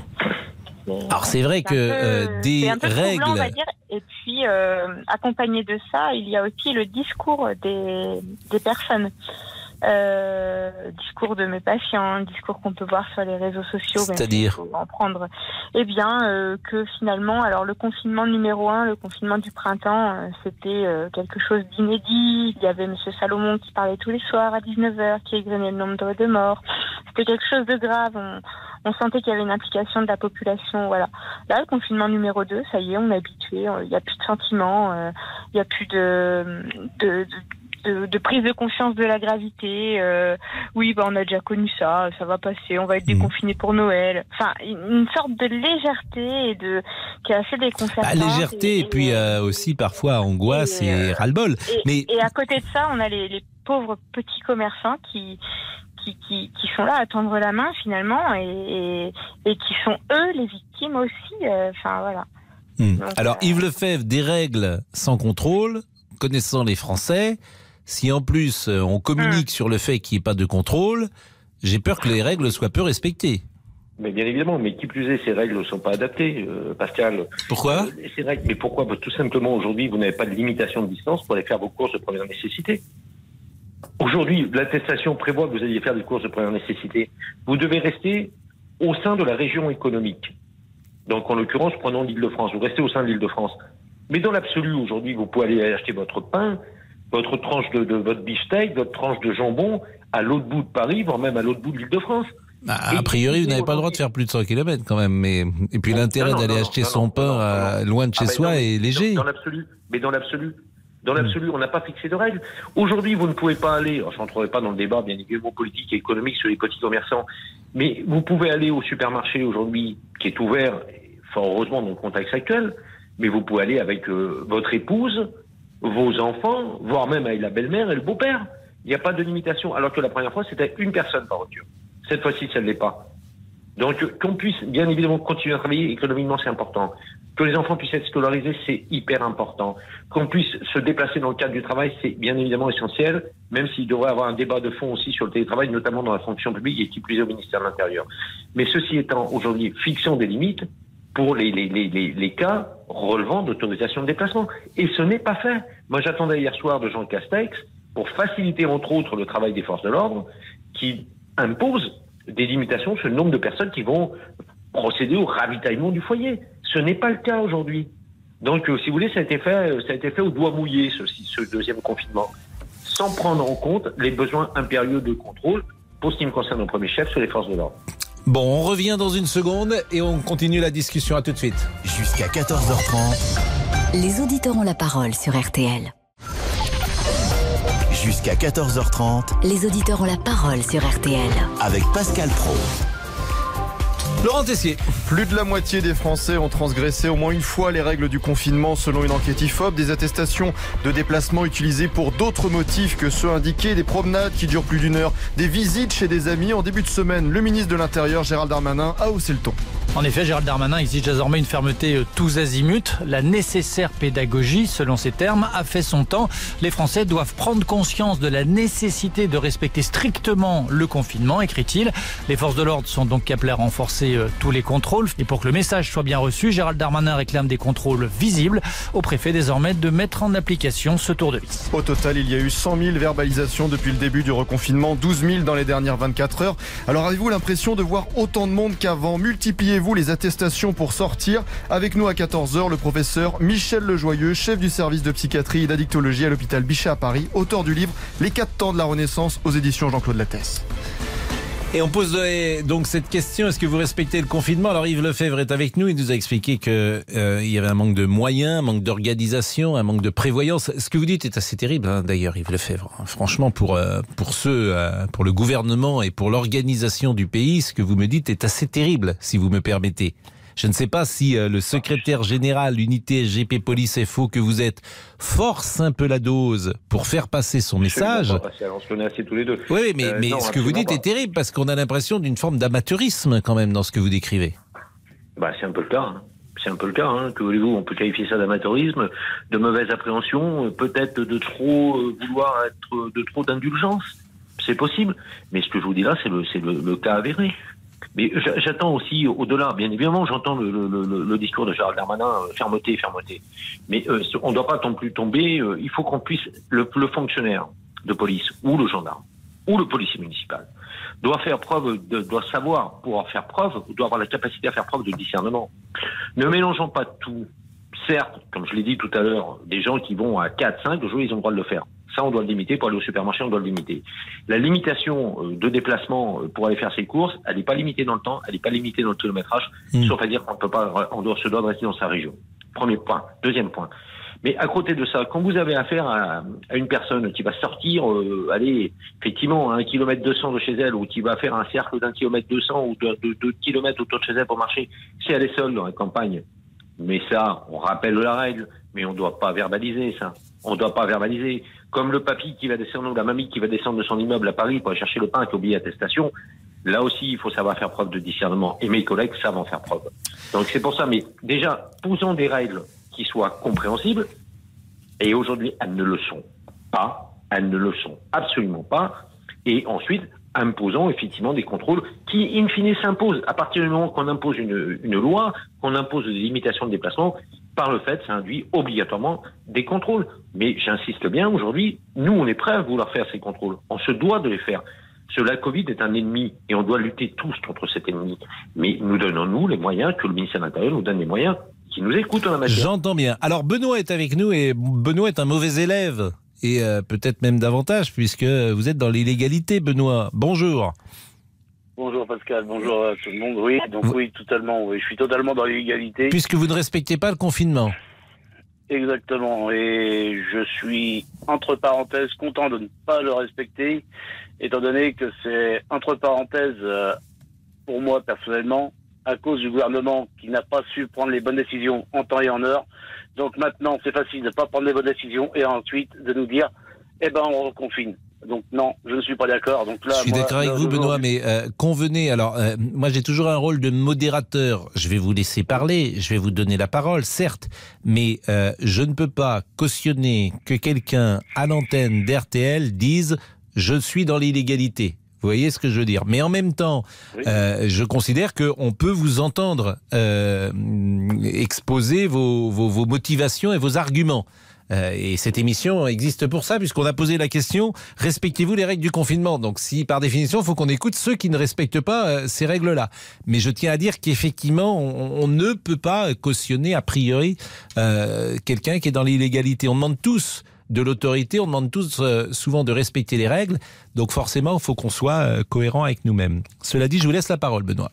c'est, Alors c'est vrai c'est que peu, euh, des c'est un peu règles. troublant, on va dire. Et puis, euh, accompagné de ça, il y a aussi le discours des, des personnes. Euh, discours de mes patients, discours qu'on peut voir sur les réseaux sociaux, c'est-à-dire faut en prendre. Eh bien, euh, que finalement, alors le confinement numéro un, le confinement du printemps, euh, c'était euh, quelque chose d'inédit. Il y avait Monsieur Salomon qui parlait tous les soirs à dix-neuf heures, qui égrenait le nombre de morts. C'était quelque chose de grave. On, on sentait qu'il y avait une implication de la population. Voilà. Là, le confinement numéro deux, ça y est, on est habitué. Il n'y a plus de sentiments. Euh, il n'y a plus de, de, de De, de prise de conscience de la gravité. Euh, oui, bah on a déjà connu ça, ça va passer, on va être déconfiné pour Noël. Enfin, une sorte de légèreté et de qui est assez déconcertante. Bah, légèreté et, et, et puis euh, aussi parfois angoisse et, et euh, ras-le-bol. Et, Mais et à côté de ça, on a les, les pauvres petits commerçants qui qui, qui qui sont là à tendre la main finalement et et, et qui sont eux les victimes aussi. Enfin euh, voilà. Hum. Donc, Alors euh, Yves Lefebvre, des règles sans contrôle, connaissant les Français. Si en plus on communique mmh. sur le fait qu'il n'y ait pas de contrôle, j'ai peur que les règles soient peu respectées. Mais bien évidemment, mais qui plus est, ces règles ne sont pas adaptées, euh, Pascal. Pourquoi euh, ces règles, mais pourquoi bah, tout simplement, aujourd'hui, vous n'avez pas de limitation de distance pour aller faire vos courses de première nécessité. Aujourd'hui, l'attestation prévoit que vous alliez faire des courses de première nécessité. Vous devez rester au sein de la région économique. Donc, en l'occurrence, prenons l'Île-de-France. Vous restez au sein de l'Île-de-France. Mais dans l'absolu, aujourd'hui, vous pouvez aller acheter votre pain, votre tranche de, de votre beefsteak, votre tranche de jambon à l'autre bout de Paris, voire même à l'autre bout de l'Île-de-France. Bah, a priori, vous n'avez pas le droit de faire plus de cent kilomètres quand même. Mais... Et puis l'intérêt non, non, d'aller non, acheter non, son non, pain non, non, à... loin de chez ah, soi non, est léger. Dans, dans l'absolu, mais dans l'absolu, dans l'absolu, mmh. on n'a pas fixé de règles. Aujourd'hui, vous ne pouvez pas aller, je n'entrerai pas dans le débat bien évidemment politique et économique sur les petits commerçants, mais vous pouvez aller au supermarché aujourd'hui, qui est ouvert, fort heureusement dans le contexte actuel, mais vous pouvez aller avec euh, votre épouse, vos enfants, voire même avec la belle-mère et le beau-père. Il n'y a pas de limitation, alors que la première fois, c'était une personne par voiture. Cette fois-ci, ça ne l'est pas. Donc, qu'on puisse, bien évidemment, continuer à travailler économiquement, c'est important. Que les enfants puissent être scolarisés, c'est hyper important. Qu'on puisse se déplacer dans le cadre du travail, c'est bien évidemment essentiel, même s'il devrait y avoir un débat de fond aussi sur le télétravail, notamment dans la fonction publique et qui plus est au ministère de l'Intérieur. Mais ceci étant, aujourd'hui, fixons des limites pour les, les, les, les, les cas relevant d'autorisation de déplacement. Et ce n'est pas fait. Moi, j'attendais hier soir de Jean Castex pour faciliter, entre autres, le travail des forces de l'ordre, qui impose des limitations sur le nombre de personnes qui vont procéder au ravitaillement du foyer. Ce n'est pas le cas aujourd'hui. Donc, euh, si vous voulez, ça a été fait, ça a été fait au doigt mouillé, ce, ce deuxième confinement, sans prendre en compte les besoins impérieux de contrôle, pour ce qui me concerne au premier chef, sur les forces de l'ordre. Bon, on revient dans une seconde et on continue la discussion. À tout de suite. Jusqu'à quatorze heures trente. Les auditeurs ont la parole sur R T L. Jusqu'à quatorze heures trente. Les auditeurs ont la parole sur R T L. Avec Pascal Praud. Laurent Tessier. Plus de la moitié des Français ont transgressé au moins une fois les règles du confinement selon une enquête I F O P. Des attestations de déplacement utilisées pour d'autres motifs que ceux indiqués, des promenades qui durent plus d'une heure, des visites chez des amis. En début de semaine, le ministre de l'Intérieur, Gérald Darmanin, a haussé le ton. En effet, Gérald Darmanin exige désormais une fermeté tous azimuts. La nécessaire pédagogie, selon ses termes, a fait son temps. Les Français doivent prendre conscience de la nécessité de respecter strictement le confinement, écrit-il. Les forces de l'ordre sont donc appelées à renforcer tous les contrôles. Et pour que le message soit bien reçu, Gérald Darmanin réclame des contrôles visibles. Au préfet désormais de mettre en application ce tour de vis. Au total, il y a eu cent mille verbalisations depuis le début du reconfinement, douze mille dans les dernières vingt-quatre heures. Alors avez-vous l'impression de voir autant de monde qu'avant? Multipliez-vous les attestations pour sortir. Avec nous à quatorze heures, le professeur Michel Lejoyeux, chef du service de psychiatrie et d'addictologie à l'hôpital Bichat à Paris, auteur du livre Les quatre temps de la Renaissance aux éditions Jean-Claude Lattès. Et on pose donc cette question, est-ce que vous respectez le confinement? Alors Yves Lefebvre est avec nous, il nous a expliqué qu'il euh, y avait un manque de moyens, un manque d'organisation, un manque de prévoyance. Ce que vous dites est assez terrible hein, d'ailleurs Yves Lefebvre. Franchement pour, euh, pour ceux, euh, pour le gouvernement et pour l'organisation du pays, ce que vous me dites est assez terrible si vous me permettez. Je ne sais pas si euh, le secrétaire général unité S G P Police F O que vous êtes force un peu la dose pour faire passer son message. On se connaît assez tous les deux. Oui, mais, euh, mais non, ce que vous dites pas. est terrible parce qu'on a l'impression d'une forme d'amateurisme quand même dans ce que vous décrivez. Bah, c'est un peu le cas. Hein. C'est un peu le cas. Hein. Que voulez-vous? On peut qualifier ça d'amateurisme, de mauvaise appréhension, peut-être de trop euh, vouloir être de trop d'indulgence. C'est possible. Mais ce que je vous dis là, c'est le, c'est le, le cas avéré. Mais j'attends aussi, au-delà, bien évidemment, j'entends le, le, le, le discours de Gérald Darmanin, euh, fermeté, fermeté. Mais euh, on ne doit pas non plus tomber, euh, il faut qu'on puisse, le, le fonctionnaire de police, ou le gendarme, ou le policier municipal, doit faire preuve, de, doit savoir pouvoir faire preuve, doit avoir la capacité à faire preuve de discernement. Ne mélangeons pas tout. Certes, comme je l'ai dit tout à l'heure, des gens qui vont à quatre, cinq jours, ils ont le droit de le faire. Ça, on doit le limiter. Pour aller au supermarché, on doit le limiter. La limitation de déplacement pour aller faire ses courses, elle n'est pas limitée dans le temps, elle n'est pas limitée dans le kilométrage, mmh. sauf à dire qu'on ne peut pas, on doit, se doit de rester dans sa région. Premier point. Deuxième point. Mais à côté de ça, quand vous avez affaire à, à une personne qui va sortir, euh, aller effectivement à un kilomètre deux cents de chez elle, ou qui va faire un cercle d'un kilomètre deux cents ou de deux kilomètres autour de chez elle pour marcher, si elle est seule dans la campagne, mais ça, on rappelle la règle, mais on ne doit pas verbaliser ça. On ne doit pas verbaliser. Comme le papy qui va descendre, ou la mamie qui va descendre de son immeuble à Paris pour aller chercher le pain qui a oublié attestation, là aussi, il faut savoir faire preuve de discernement. Et mes collègues savent en faire preuve. Donc c'est pour ça, mais déjà, posons des règles qui soient compréhensibles, et aujourd'hui, elles ne le sont pas. Elles ne le sont absolument pas. Et ensuite, imposons effectivement des contrôles qui, in fine, s'imposent. À partir du moment qu'on impose une, une loi, qu'on impose des limitations de déplacement, par le fait, ça induit obligatoirement des contrôles. Mais j'insiste bien, aujourd'hui, nous, on est prêts à vouloir faire ces contrôles. On se doit de les faire. Parce que la Covid est un ennemi et on doit lutter tous contre cet ennemi. Mais nous donnons-nous les moyens, que le ministère de l'Intérieur nous donne les moyens, qui nous écoutent en la matière. J'entends bien. Alors, Benoît est avec nous et Benoît est un mauvais élève. Et euh, peut-être même davantage, puisque vous êtes dans l'illégalité, Benoît. Bonjour. Bonjour Pascal, bonjour à tout le monde. Oui, donc vous... oui, totalement. Oui, je suis totalement dans l'illégalité. Puisque vous ne respectez pas le confinement. Exactement. Et je suis, entre parenthèses, content de ne pas le respecter, étant donné que c'est, entre parenthèses, euh, pour moi personnellement, à cause du gouvernement qui n'a pas su prendre les bonnes décisions en temps et en heure. Donc maintenant, c'est facile de ne pas prendre les bonnes décisions et ensuite de nous dire, eh ben, on reconfine. Donc non, je ne suis pas d'accord. Donc là, je suis moi, d'accord avec là, vous, Benoît, mais euh, convenez. Alors, euh, moi, j'ai toujours un rôle de modérateur. Je vais vous laisser parler, je vais vous donner la parole, certes, mais euh, je ne peux pas cautionner que quelqu'un à l'antenne d'R T L dise « je suis dans l'illégalité ». Vous voyez ce que je veux dire? Mais en même temps, oui. euh, je considère qu'on peut vous entendre euh, exposer vos, vos, vos motivations et vos arguments. Euh, et cette émission existe pour ça, puisqu'on a posé la question « Respectez-vous les règles du confinement ?» Donc si, par définition, il faut qu'on écoute ceux qui ne respectent pas euh, ces règles-là. Mais je tiens à dire qu'effectivement, on, on ne peut pas cautionner a priori euh, quelqu'un qui est dans l'illégalité. On demande tous de l'autorité, on demande tous euh, souvent de respecter les règles, donc forcément, il faut qu'on soit euh, cohérent avec nous-mêmes. Cela dit, je vous laisse la parole, Benoît.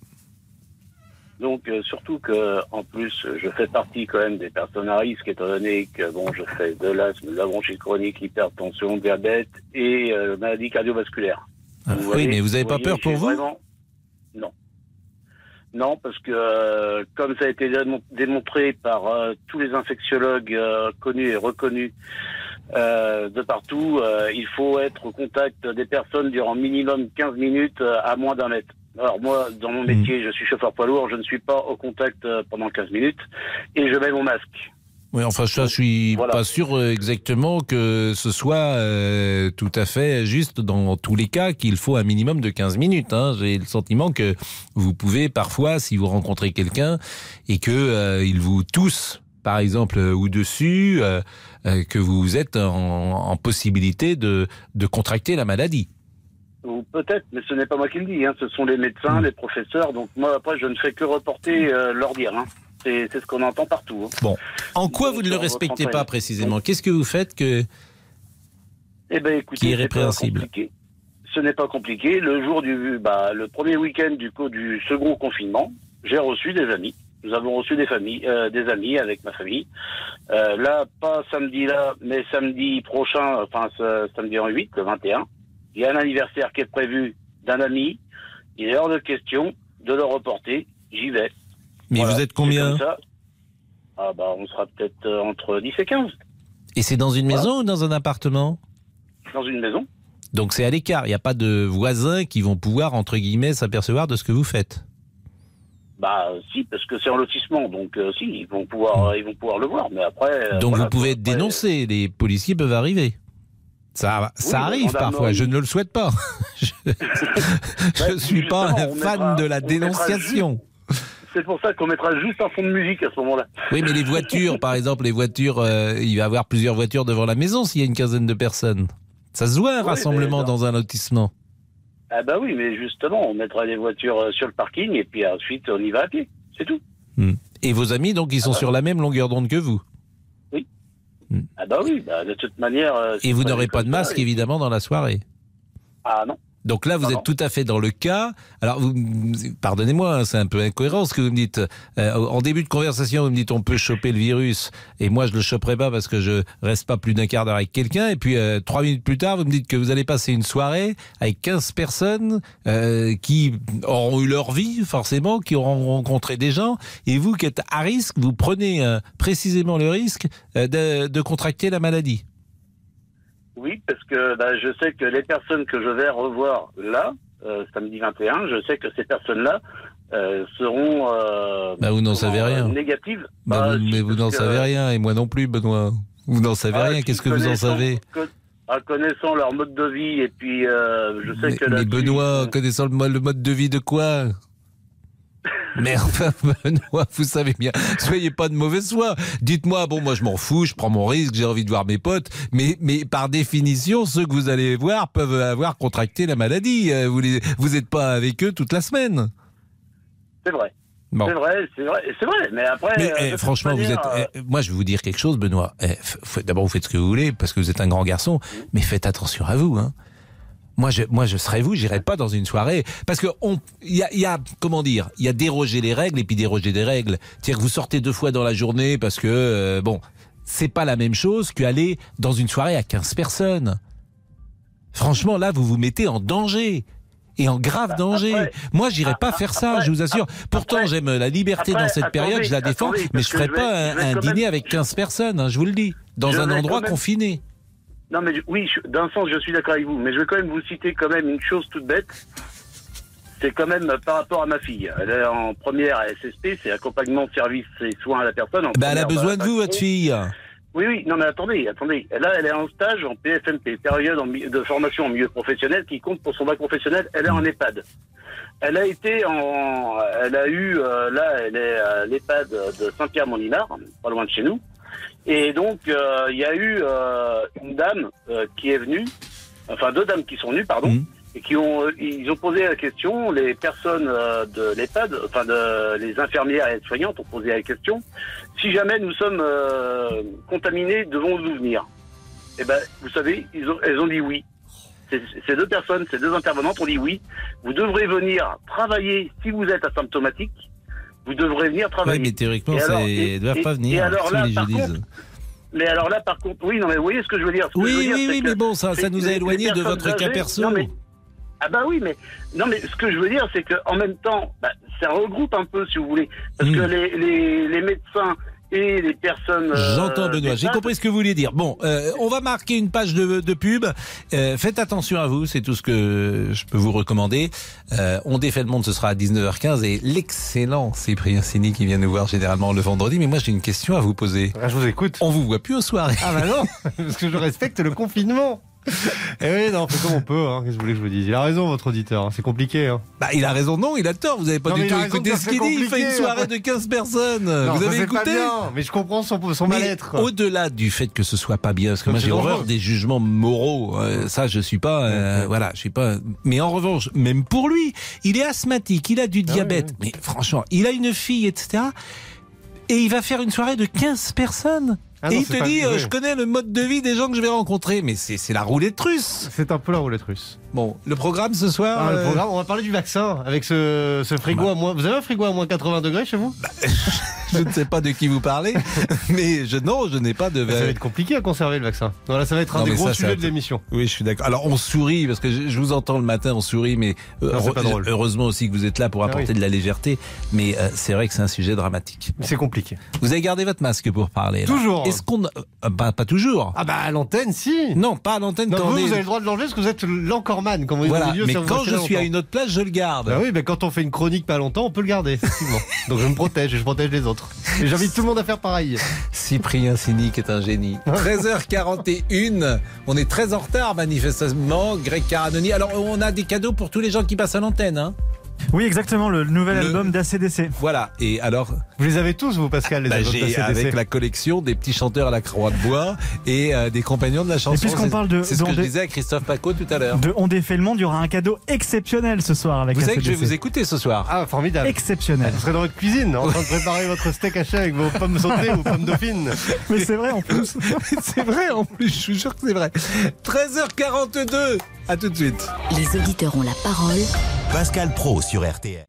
Donc euh, surtout que en plus je fais partie quand même des personnes à risque étant donné que bon je fais de l'asthme, de la bronchite chronique, hypertension, diabète et euh, maladie cardiovasculaire. Ah, oui, voyez, mais vous n'avez pas voyez, peur pour vous vraiment... Non. Non, parce que euh, comme ça a été démontré par euh, tous les infectiologues euh, connus et reconnus euh, de partout, euh, il faut être au contact des personnes durant minimum quinze minutes euh, à moins d'un mètre. Alors moi, dans mon métier, je suis chauffeur poids lourd, je ne suis pas au contact euh, pendant quinze minutes et je mets mon masque. Oui, enfin, ça, je suis Voilà. pas sûr euh, exactement que ce soit euh, tout à fait juste dans tous les cas qu'il faut un minimum de quinze minutes. Hein. J'ai le sentiment que vous pouvez parfois, si vous rencontrez quelqu'un et que euh, il vous tousse, par exemple, euh, au-dessus, euh, euh, que vous êtes en, en possibilité de, de contracter la maladie. Ou peut-être, mais ce n'est pas moi qui le dis, hein. Ce sont les médecins, les professeurs, donc moi après je ne fais que reporter euh, leur dire. Hein. C'est, c'est ce qu'on entend partout. Hein. Bon, en quoi vous ne le respectez pas précisément ? Qu'est-ce que vous faites que... Eh ben, écoutez, qui est c'est répréhensible ? pas compliqué. Ce n'est pas compliqué. Le jour du, bah, le premier week-end du, du second confinement, j'ai reçu des amis. Nous avons reçu des familles, euh, des amis avec ma famille. Euh, là, pas samedi là, mais samedi prochain, enfin ce, samedi en huit, le vingt et un. Il y a un anniversaire qui est prévu d'un ami. Il est hors de question de le reporter. J'y vais. Mais Voilà, vous êtes combien ? comme ça. Ah bah, on sera peut-être euh, entre dix et quinze. Et c'est dans une maison voilà. ou dans un appartement ? Dans une maison. Donc c'est à l'écart. Il n'y a pas de voisins qui vont pouvoir, entre guillemets, s'apercevoir de ce que vous faites ? Bah si, parce que c'est un lotissement, donc euh, si, ils vont pouvoir, euh, ils vont pouvoir le voir. Mais après. Donc voilà, vous pouvez être après, dénoncé. Les policiers peuvent arriver. Ça, ça oui, arrive parfois, je ne le souhaite pas. je ne suis pas un fan mettra, de la dénonciation. Juste, c'est pour ça qu'on mettra juste un fond de musique à ce moment-là. Oui, mais les voitures, par exemple, les voitures, euh, il va y avoir plusieurs voitures devant la maison s'il y a une quinzaine de personnes. Ça se voit un oui, rassemblement dans... dans un lotissement. Ah bah oui, mais justement, on mettra les voitures sur le parking et puis ensuite on y va à pied, c'est tout. Hum. Et vos amis, donc, ils sont ah bah. sur la même longueur d'onde que vous ? Ah bah oui, bah de toute manière... Euh, et vous n'aurez pas de masque, ça, évidemment, dans la soirée. Ah non. Donc là, vous non, êtes non. tout à fait dans le cas... Alors, vous, pardonnez-moi, hein, c'est un peu incohérent ce que vous me dites. Euh, en début de conversation, vous me dites on peut choper le virus, et moi, je ne le choperai pas parce que je reste pas plus d'un quart d'heure avec quelqu'un, et puis euh, trois minutes plus tard, vous me dites que vous allez passer une soirée avec quinze personnes euh, qui auront eu leur vie, forcément, qui auront rencontré des gens, et vous qui êtes à risque, vous prenez euh, précisément le risque euh, de, de contracter la maladie. Oui, parce que bah, je sais que les personnes que je vais revoir là, euh, samedi vingt et un, je sais que ces personnes-là euh, seront euh, bah, vous n'en savez rien. négatives. Bah, bah, vous, mais vous n'en que... savez rien, et moi non plus, Benoît. Vous n'en savez ah, rien, qu'est-ce que vous en savez ? En connaissant leur mode de vie, et puis euh, je sais mais, que... Mais Benoît, sont... connaissant le, le mode de vie de quoi ? Mais enfin, Benoît, vous savez bien, soyez pas de mauvaise foi. Dites-moi, bon, moi je m'en fous, je prends mon risque, j'ai envie de voir mes potes, mais, mais par définition, ceux que vous allez voir peuvent avoir contracté la maladie. Vous les, vous êtes pas avec eux toute la semaine. C'est vrai. Bon. C'est vrai, c'est vrai, c'est vrai, mais après... Mais euh, eh, franchement, manière, vous êtes... Euh... Eh, moi, je vais vous dire quelque chose, Benoît. Eh, f- d'abord, vous faites ce que vous voulez, parce que vous êtes un grand garçon, mmh. mais faites attention à vous, hein. Moi, je, moi, je serais vous, j'irais pas dans une soirée. Parce que, on, il y a, y a, comment dire, il y a déroger les règles et puis déroger des règles. C'est-à-dire que vous sortez deux fois dans la journée parce que, euh, bon, c'est pas la même chose qu'aller dans une soirée à quinze personnes. Franchement, là, vous vous mettez en danger. Et en grave bah, danger. Après, moi, j'irais pas faire ça, après, je vous assure. Pourtant, après, j'aime la liberté après, dans cette attendez, période, je la défends, attendez, mais je ferais pas vais, un, un dîner même... avec quinze personnes, hein, je vous le dis. Dans je un endroit même... confiné. Non, mais oui, d'un sens, je suis d'accord avec vous, mais je vais quand même vous citer quand même une chose toute bête. C'est quand même par rapport à ma fille. Elle est en première à S S P, c'est accompagnement, service et soins à la personne. En bah, elle a besoin bah, de vous, votre fille. Oui, oui, non, mais attendez, attendez. Là, elle est en stage en P F M P, période en, de formation en milieu professionnel, qui compte pour son bac professionnel. Elle est en EHPAD. Elle a été en, elle a eu, euh, là, elle est à l'EHPAD de Saint-Pierre-Mont-Limard, pas loin de chez nous. Et donc, il euh, y a eu euh, une dame euh, qui est venue, enfin deux dames qui sont venues, pardon, mmh. et qui ont, ils ont posé la question, les personnes euh, de l'EHPAD, enfin de, les infirmières et aides-soignantes ont posé la question, si jamais nous sommes euh, contaminés, devons-nous venir ? Eh ben, vous savez, ils ont, elles ont dit oui. Ces, ces deux personnes, ces deux intervenantes ont dit oui. Vous devrez venir travailler si vous êtes asymptomatique. Vous devrez venir travailler. Oui, mais théoriquement, alors, ça, ils ne doivent pas venir. Et alors là, les par jeudis. contre, mais alors là, par contre, oui, non, mais vous voyez ce que je veux dire. Ce que Oui, je veux dire, oui, c'est oui, que- mais bon, ça, c'est ça que nous a les- éloignés les de personnes votre cas âgées- perso. non, mais- Ah bah oui, mais non, mais ce que je veux dire, c'est que en même temps, bah, ça regroupe un peu, si vous voulez, parce Mm. que les, les, les médecins et les personnes. euh, J'entends Benoît, j'ai des- compris ce que vous vouliez dire. Bon, euh, on va marquer une page de, de pub. Euh, faites attention à vous, c'est tout ce que je peux vous recommander. Euh, on défait le monde, ce sera à dix-neuf heures quinze et l'excellent Cyprien Sini qui vient nous voir généralement le vendredi. Mais moi j'ai une question à vous poser. Ah, je vous écoute. On vous voit plus aux soirées. Ah bah non, parce que je respecte le confinement. Eh oui, non, on fait comme on peut. Hein. Qu'est-ce que vous voulez que je vous dise? Il a raison, votre auditeur. hein. C'est compliqué. Hein. Bah, il a raison, non, il a tort. Vous avez pas Non, du mais il tout a raison écouté de ce dire qu'il que c'est dit. Il fait une compliqué, soirée après. de quinze personnes. Non, vous ça, avez c'est écouté? pas bien, mais je comprends son, son Mais mal-être. au-delà du fait que ce soit pas bien, parce que moi C'est j'ai dangereux. horreur des jugements moraux, euh, ça je suis pas, euh, voilà, je suis pas. Mais en revanche, même pour lui, il est asthmatique, il a du diabète, mais franchement, il a une fille, et cetera. Et il va faire une soirée de quinze personnes. Ah et non, il c'est te pas dit, vrai. euh, je connais le mode de vie des gens que je vais rencontrer, mais c'est c'est la roulette russe. C'est un peu la roulette russe. Bon, le programme ce soir. Ah, le euh, programme, on va parler du vaccin avec ce, ce frigo bah. à moins. Vous avez un frigo à moins quatre-vingts degrés chez vous? je ne sais pas de qui vous parlez, mais je non, je n'ai pas de. Ça va être compliqué à conserver le vaccin. Voilà, ça va être un Non, des mais gros ça, c'est sujets un de peu- l'émission. Oui, je suis d'accord. Alors on sourit parce que je, je vous entends le matin, on sourit, mais euh, Non, c'est heure- pas drôle. heureusement aussi que vous êtes là pour Ah apporter oui. de la légèreté. Mais euh, c'est vrai que c'est un sujet dramatique. C'est compliqué. Vous avez gardé votre masque pour parler. là. Toujours. Est-ce qu'on euh, pas, pas toujours. Ah bah à l'antenne, si. Non, pas à l'antenne. Non, quand vous, on est- vous avez le droit de l'enlever parce que vous êtes l'encorman, comme on dit Voilà. dans le milieu, Mais ça vous quand restez je là suis à longtemps. une autre place, je le garde. Bah oui, mais quand on fait une chronique pas longtemps, on peut le garder, effectivement. Donc je me protège et je protège les autres. Et j'invite tout le monde à faire pareil. Cyprien Cynique est un génie. treize heures quarante et une. On est très en retard, manifestement. Greg Caranoni. Alors, on a des cadeaux pour tous les gens qui passent à l'antenne, hein. Oui, exactement, le nouvel Le- album d'A C D C. Voilà. Et alors, Vous les avez tous, vous, Pascal, les bah, albums j'ai d'A C D C. avec la collection des petits chanteurs à la croix de bois et euh, des compagnons de la chanson. Et puisqu'on C'est- parle de- c'est ce que de- je disais à Christophe Paco tout à l'heure. De On défait le monde, il y aura un cadeau exceptionnel ce soir avec Vous savez A C D C. que je vais vous écouter ce soir. Ah, formidable. Exceptionnel. Vous serez dans votre cuisine, en train de préparer votre steak haché avec vos pommes sautées ou pommes dauphines. Mais c'est vrai en plus. C'est vrai en plus, je suis sûr que c'est vrai. treize heures quarante-deux. À tout de suite. Les auditeurs ont la parole. Pascal Pro sur R T L.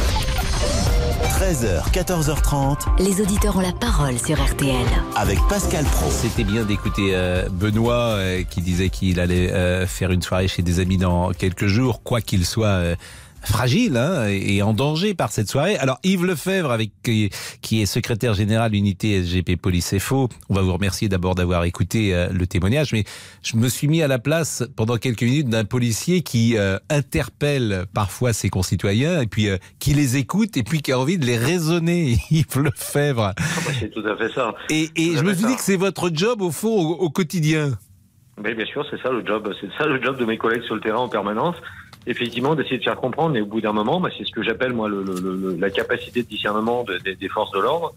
treize heures, quatorze heures trente Les auditeurs ont la parole sur R T L. avec Pascal Pro. C'était bien d'écouter euh, Benoît euh, qui disait qu'il allait euh, faire une soirée chez des amis dans quelques jours, quoi qu'il soit euh, fragile hein, et, et en danger par cette soirée. Alors Yves Lefebvre, avec qui, qui est secrétaire général unité S G P Police F O, on va vous remercier d'abord d'avoir écouté euh, le témoignage, mais je me suis mis à la place pendant quelques minutes d'un policier qui euh, interpelle parfois ses concitoyens et puis euh, qui les écoute et puis qui a envie de les raisonner. Yves Lefebvre. Ah bah, c'est tout à fait ça. Et, et Tout à je me fait suis ça. dit que c'est votre job au fond au, au quotidien. Mais bien sûr, c'est ça le job. C'est ça le job de mes collègues sur le terrain en permanence. Effectivement, d'essayer de faire comprendre, mais au bout d'un moment, bah, c'est ce que j'appelle moi le, le, le- la capacité de discernement de- de- des forces de l'ordre.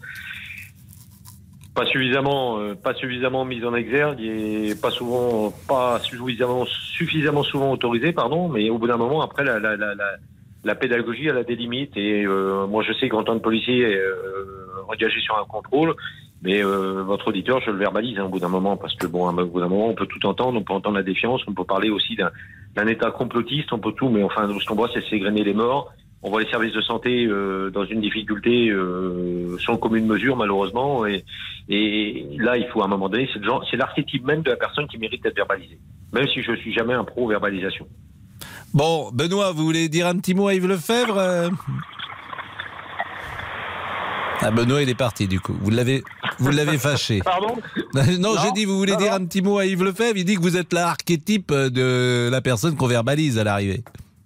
Pas suffisamment, euh, pas suffisamment mise en exergue et pas souvent, pas suffisamment, suffisamment souvent autorisée, pardon. Mais au bout d'un moment, après, la, la, la, la, la pédagogie, elle a des limites. Et euh, moi, je sais qu'en tant que policier euh, engagé sur un contrôle, mais euh, votre auditeur, je le verbalise hein, au bout d'un moment, parce que bon, au bout d'un moment, on peut tout entendre, on peut entendre la défiance, on peut parler aussi d'un d'un état complotiste, on peut tout, mais enfin, ce qu'on voit, c'est s'égrener les morts. On voit les services de santé euh, dans une difficulté euh, sans commune mesure, malheureusement. Et, et là, il faut à un moment donné, c'est le genre, c'est l'archétype même de la personne qui mérite d'être verbalisée, même si je suis jamais un pro verbalisation. Bon, Benoît, vous voulez dire un petit mot à Yves Lefebvre euh Ah, Benoît, il est parti du coup. Vous l'avez, vous l'avez fâché. Pardon? Non, Non, j'ai dit, vous voulez non, dire non. un petit mot à Yves Lefebvre. Il dit que vous êtes l'archétype de la personne qu'on verbalise à l'arrivée.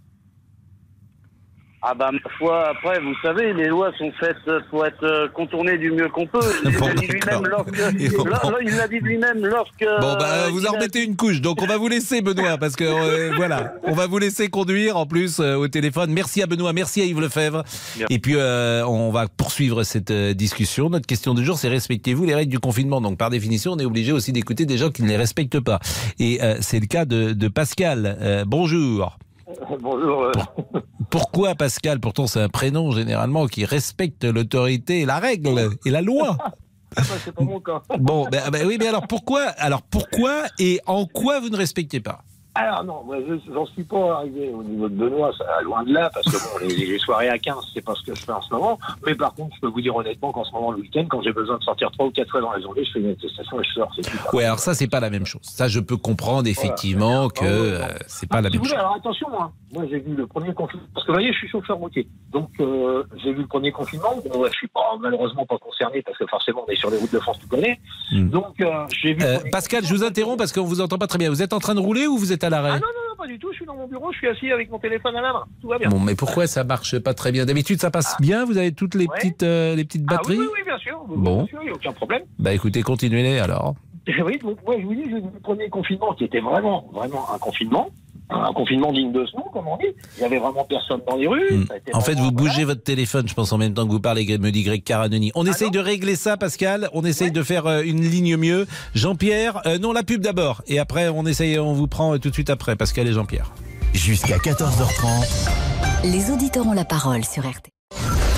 Ah bah, ma foi, après, vous savez, les lois sont faites pour être euh, contournées du mieux qu'on peut. Il Bon, l'a dit lui-même d'accord. lorsque... Et on- Là, là, il l'a dit lui-même lorsque... Bon, bah, euh, vous il en a- remettez une couche. Donc, on va vous laisser, Benoît, parce que, euh, voilà, on va vous laisser conduire, en plus, euh, au téléphone. Merci à Benoît, merci à Yves Lefebvre. Bien. Et puis, euh, on va poursuivre cette euh, discussion. Notre question du jour, c'est respectez-vous les règles du confinement? Donc, par définition, on est obligé aussi d'écouter des gens qui ne les respectent pas. Et euh, c'est le cas de, de Pascal. Euh, bonjour. Bonjour. euh, Pourquoi Pascal? Pourtant, c'est un prénom, généralement, qui respecte l'autorité et la règle et la loi. bah, c'est pas mon cas. Bon, ben, ben oui, mais alors pourquoi, alors pourquoi et en quoi vous ne respectez pas? Alors non, moi je j'en suis pas arrivé au niveau de Benoît, ça va loin de là, parce que bon, les, les soirées à quinze, c'est pas ce que je fais en ce moment. Mais par contre, je peux vous dire honnêtement qu'en ce moment, le week-end, quand j'ai besoin de sortir trois ou quatre fois dans la journée, je fais une attestation et je sors. C'est tout. Ouais, alors ça, c'est pas la même chose. Ça, je peux comprendre effectivement voilà. que euh, euh, c'est pas ah, la si même vous voulez, chose. alors attention, moi, moi j'ai vu le premier confinement, parce que vous voyez, je suis chauffeur routier. Donc euh, j'ai vu le premier confinement. Bon, ouais, je suis pas malheureusement pas concerné parce que forcément on est sur les routes de France, tu connais. Hmm. Donc euh, j'ai vu. Euh, Pascal, je vous interromps parce qu'on vous entend pas très bien. Vous êtes en train de rouler ou vous êtes à l'arrêt? Ah non, non, non, pas du tout. Je suis dans mon bureau, je suis assis avec mon téléphone à la main. Tout va bien. Bon, mais pourquoi ça marche pas très bien? D'habitude, ça passe Ah. bien. Vous avez toutes les Ouais. petites, euh, les petites Ah batteries. oui, oui, oui, bien sûr. Oui, Bon. bien sûr, il n'y a aucun problème. Bah écoutez, continuez-les alors. Oui, donc moi je vous dis, j'ai vu le premier confinement qui était vraiment, vraiment un confinement. Un confinement digne de ce nom, comme on dit. Il n'y avait vraiment personne dans les rues. Hmm. Ça a été En fait, vraiment- vous bougez votre téléphone, je pense, en même temps que vous parlez, me dit Greg Caranoni. On essaye de régler ça, Pascal. On essaye de faire euh, une ligne mieux. Jean-Pierre, euh, non, la pub d'abord. Et après, on essaye, on vous prend euh, tout de suite après, Pascal et Jean-Pierre. Jusqu'à quatorze heures trente. Les auditeurs ont la parole sur R T L.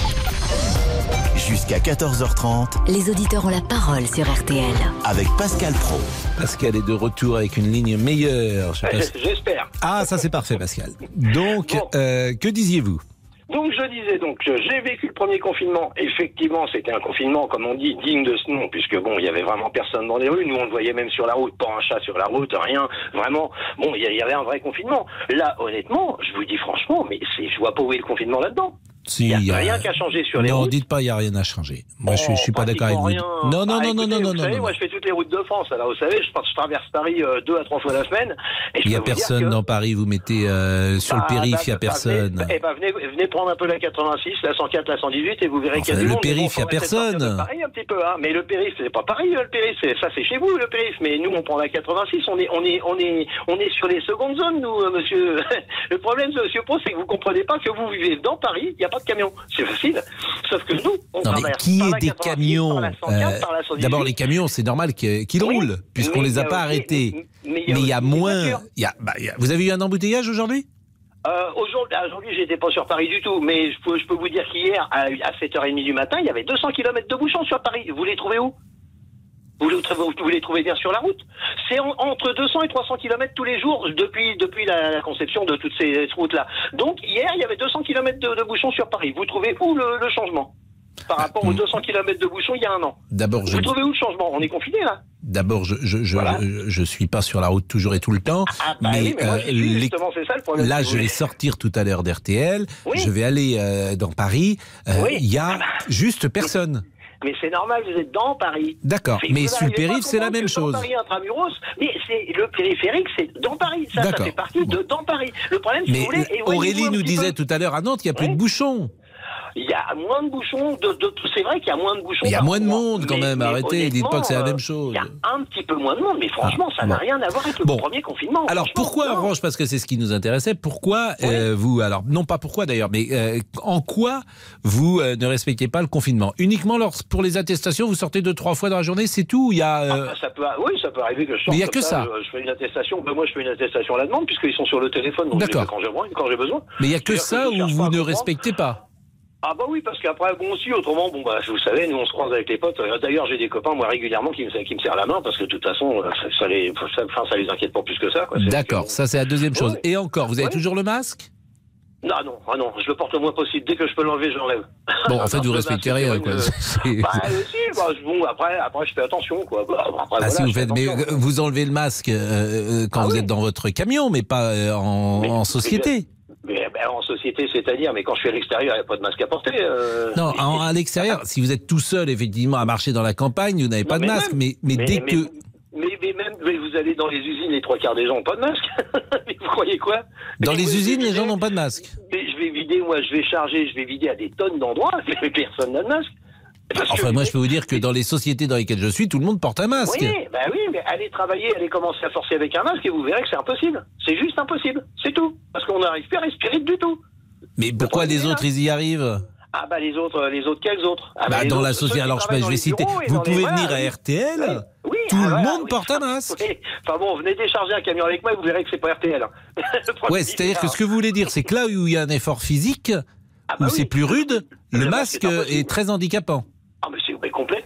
Jusqu'à quatorze heures trente. Les auditeurs ont la parole sur R T L. Avec Pascal Pro. Pascal est de retour avec une ligne meilleure. Je sais pas si- J'espère. Ah, ça c'est parfait, Pascal. Donc, Bon. euh, que disiez-vous? Donc je disais, donc euh, j'ai vécu le premier confinement. Effectivement, c'était un confinement, comme on dit, digne de ce nom, puisque bon, il y avait vraiment personne dans les rues. Nous, on le voyait même sur la route, pas un chat sur la route, rien. Vraiment, bon, il y, y avait un vrai confinement. Là, honnêtement, je vous dis franchement, mais c'est, je vois pas où est le confinement là-dedans. Si, Il n'y a, il y a- rien qu'à changer sur les Non, routes. dites pas, il n'y a rien à changer. Moi, je suis, je suis pas d'accord avec vous. Pratiquement rien. Non, non, Ah, non, écoutez, non, non, vous non, savez, non. moi, je fais toutes les routes de France. Alors, vous savez, je, je traverse Paris euh, deux à trois fois la semaine. Et je Il n'y a peux vous dire personne que- dans Paris, vous mettez euh, sur Bah, le périph', bah, il n'y a bah, personne. Venez, eh ben, venez, venez prendre un peu la quatre-vingt-six, la cent quatre, la cent dix-huit et vous verrez qu'il y a Enfin, du le monde. périph', Mais bon, il y a faudrait peut-être sortir personne. de Paris un petit peu, hein. Mais le périph', c'est pas pareil, le périph', c'est, ça c'est chez vous, le périph'. Mais nous, on prend la quatre-vingt-six, on est, on est, on est, on est sur les secondes zones, nous, euh, monsieur. Le problème, monsieur Pro, c'est que vous comprenez pas que vous vivez dans Paris, il n'y a pas de camion. C'est facile. Sauf que nous, on Non, mais traverse qui par est la des quatre-vingt-six, camions par la cent quatre, euh, par la cent dix-huit. D'abord, les camions, c'est normal que- qu'ils Oui, roulent, puisqu'on mais les a il y a pas aussi- arrêtés. mais Mais il y a aussi des moins. voitures. il y a- bah, il y a- Vous avez eu un embouteillage aujourd'hui? Euh, aujourd'hui, aujourd'hui, j'étais pas sur Paris du tout, mais je peux, je peux vous dire qu'hier, à, à sept heures trente du matin, il y avait deux cents kilomètres de bouchons sur Paris. Vous les trouvez où? Vous les, trouvez, vous les trouvez bien sur la route. C'est en- entre deux cents et trois cents kilomètres tous les jours depuis, depuis la, la conception de toutes ces routes-là. Donc, hier, il y avait deux cents kilomètres de, de bouchons sur Paris. Vous trouvez où le, le changement par rapport aux deux cents kilomètres de bouchons il y a un an? D'abord, je, Vous trouvez où le changement? On est confiné, là? d'abord, je, je, je, Voilà. je, je suis pas sur la route toujours et tout le temps. Ah, bah mais oui, mais moi, euh, j'y suis, les- justement, c'est ça le problème. là, si vous je vais voulez. sortir tout à l'heure d'R T L. Oui. Je vais aller euh, dans Paris. Euh, Il Oui. y a juste personne. Mais c'est normal, vous êtes dans Paris. D'accord, Vous mais n'arrivez sur le pas à périph', c'est la comprendre même que dans chose. Paris intramuros, mais c'est le périphérique, c'est dans Paris. Ça, ça D'accord. fait partie de dans Paris. Le problème, si Mais vous voulez, et voyez-vous Aurélie un nous petit disait peu, tout à l'heure à Nantes qu'il n'y a plus Oui. de bouchons. il y a moins de bouchons. De, de, c'est vrai qu'il y a moins de bouchons. Il y a par moins de endroit. monde quand Mais- même. mais Arrêtez, dites pas que c'est la honnêtement, même chose. Il y a un petit peu moins de monde, mais franchement, Ah, ça n'a bon. rien à voir avec le Bon. premier confinement. Alors franchement, pourquoi en non. revanche, parce que c'est ce qui nous intéressait, pourquoi euh, vous, alors non pas pourquoi d'ailleurs, mais euh, en quoi vous euh, ne respectez pas le confinement? Uniquement lors, pour les attestations, vous sortez deux trois fois dans la journée, c'est tout? Il y a, euh, Ah, ça peut, oui, ça peut arriver que je sorte. Mais il y a comme que ça. Je, je fais une attestation. Ben, moi, je fais une attestation à la demande puisqu'ils sont sur le téléphone. Donc je les D'accord. fais quand j'ai, quand j'ai besoin. mais il y a que C'est-à-dire ça je où cherche vous pas à ne comprendre. respectez pas? Ah bah oui, parce qu'après, bon aussi, autrement, bon bah, vous savez, nous on se croise avec les potes. Euh, D'ailleurs, j'ai des copains, moi, régulièrement, qui me, qui me serrent la main, parce que de toute façon, euh, ça, ça les, ça, enfin, ça les inquiète pas plus que ça. Quoi. C'est- D'accord, ça c'est la deuxième chose. Ouais. Et encore, vous avez Ouais. toujours le masque? Non, non, ah non, je le porte le moins possible. Dès que je peux l'enlever, je l'enlève. Bon, en fait, vous Le respectez masque, rien, c'est quoi. vrai que- C'est- Bah, euh, si, bah, bon, après, après, je fais attention, quoi. Bah, après, Ah voilà, si vous je fais faites, mais attention. euh, vous enlevez le masque euh, euh, quand Ah vous oui. êtes dans votre camion, mais pas euh, en, Mais- en société. Mais ben, en société, c'est-à-dire, mais quand je suis à l'extérieur, il n'y a pas de masque à porter. euh. Non, en- à l'extérieur, si vous êtes tout seul, effectivement, à marcher dans la campagne, vous n'avez pas Non, de mais masque. même. Mais, mais, Mais- dès mais- que... Mais, mais même, mais vous allez dans les usines, les trois quarts des gens n'ont pas de masque. Mais vous croyez quoi? Dans Mais les moi, je usines, vais les vider- gens n'ont pas de masque. Mais je vais vider, moi, je vais charger, je vais vider à des tonnes d'endroits, mais personne n'a de masque. Parce Enfin, que- moi, je peux vous dire que dans les sociétés dans lesquelles je suis, tout le monde porte un masque. Oui, bah oui, mais allez travailler, allez commencer à forcer avec un masque et vous verrez que c'est impossible. C'est juste impossible, c'est tout. Parce qu'on n'arrive plus à respirer du tout. Mais pourquoi les autres, ils y arrivent? Ah bah les autres, les autres quels autres? Ah Bah, les dans autres, la ceux société, qui alors je, travaillent je dans vais les citer, bureaux et vous dans les- pouvez voilà, venir à oui. R T L, Oui, tout ah, le voilà, monde oui. porte un masque. Oui. Enfin bon, venez décharger un camion avec moi et vous verrez que c'est pas R T L. Le problème, Ouais, c'est-à-dire que ce que vous voulez dire, c'est que là où il y a un effort physique, Ah bah où c'est oui. plus rude, le, Le masque masque est impossible. est très handicapant. Ah mais c'est mais complètement.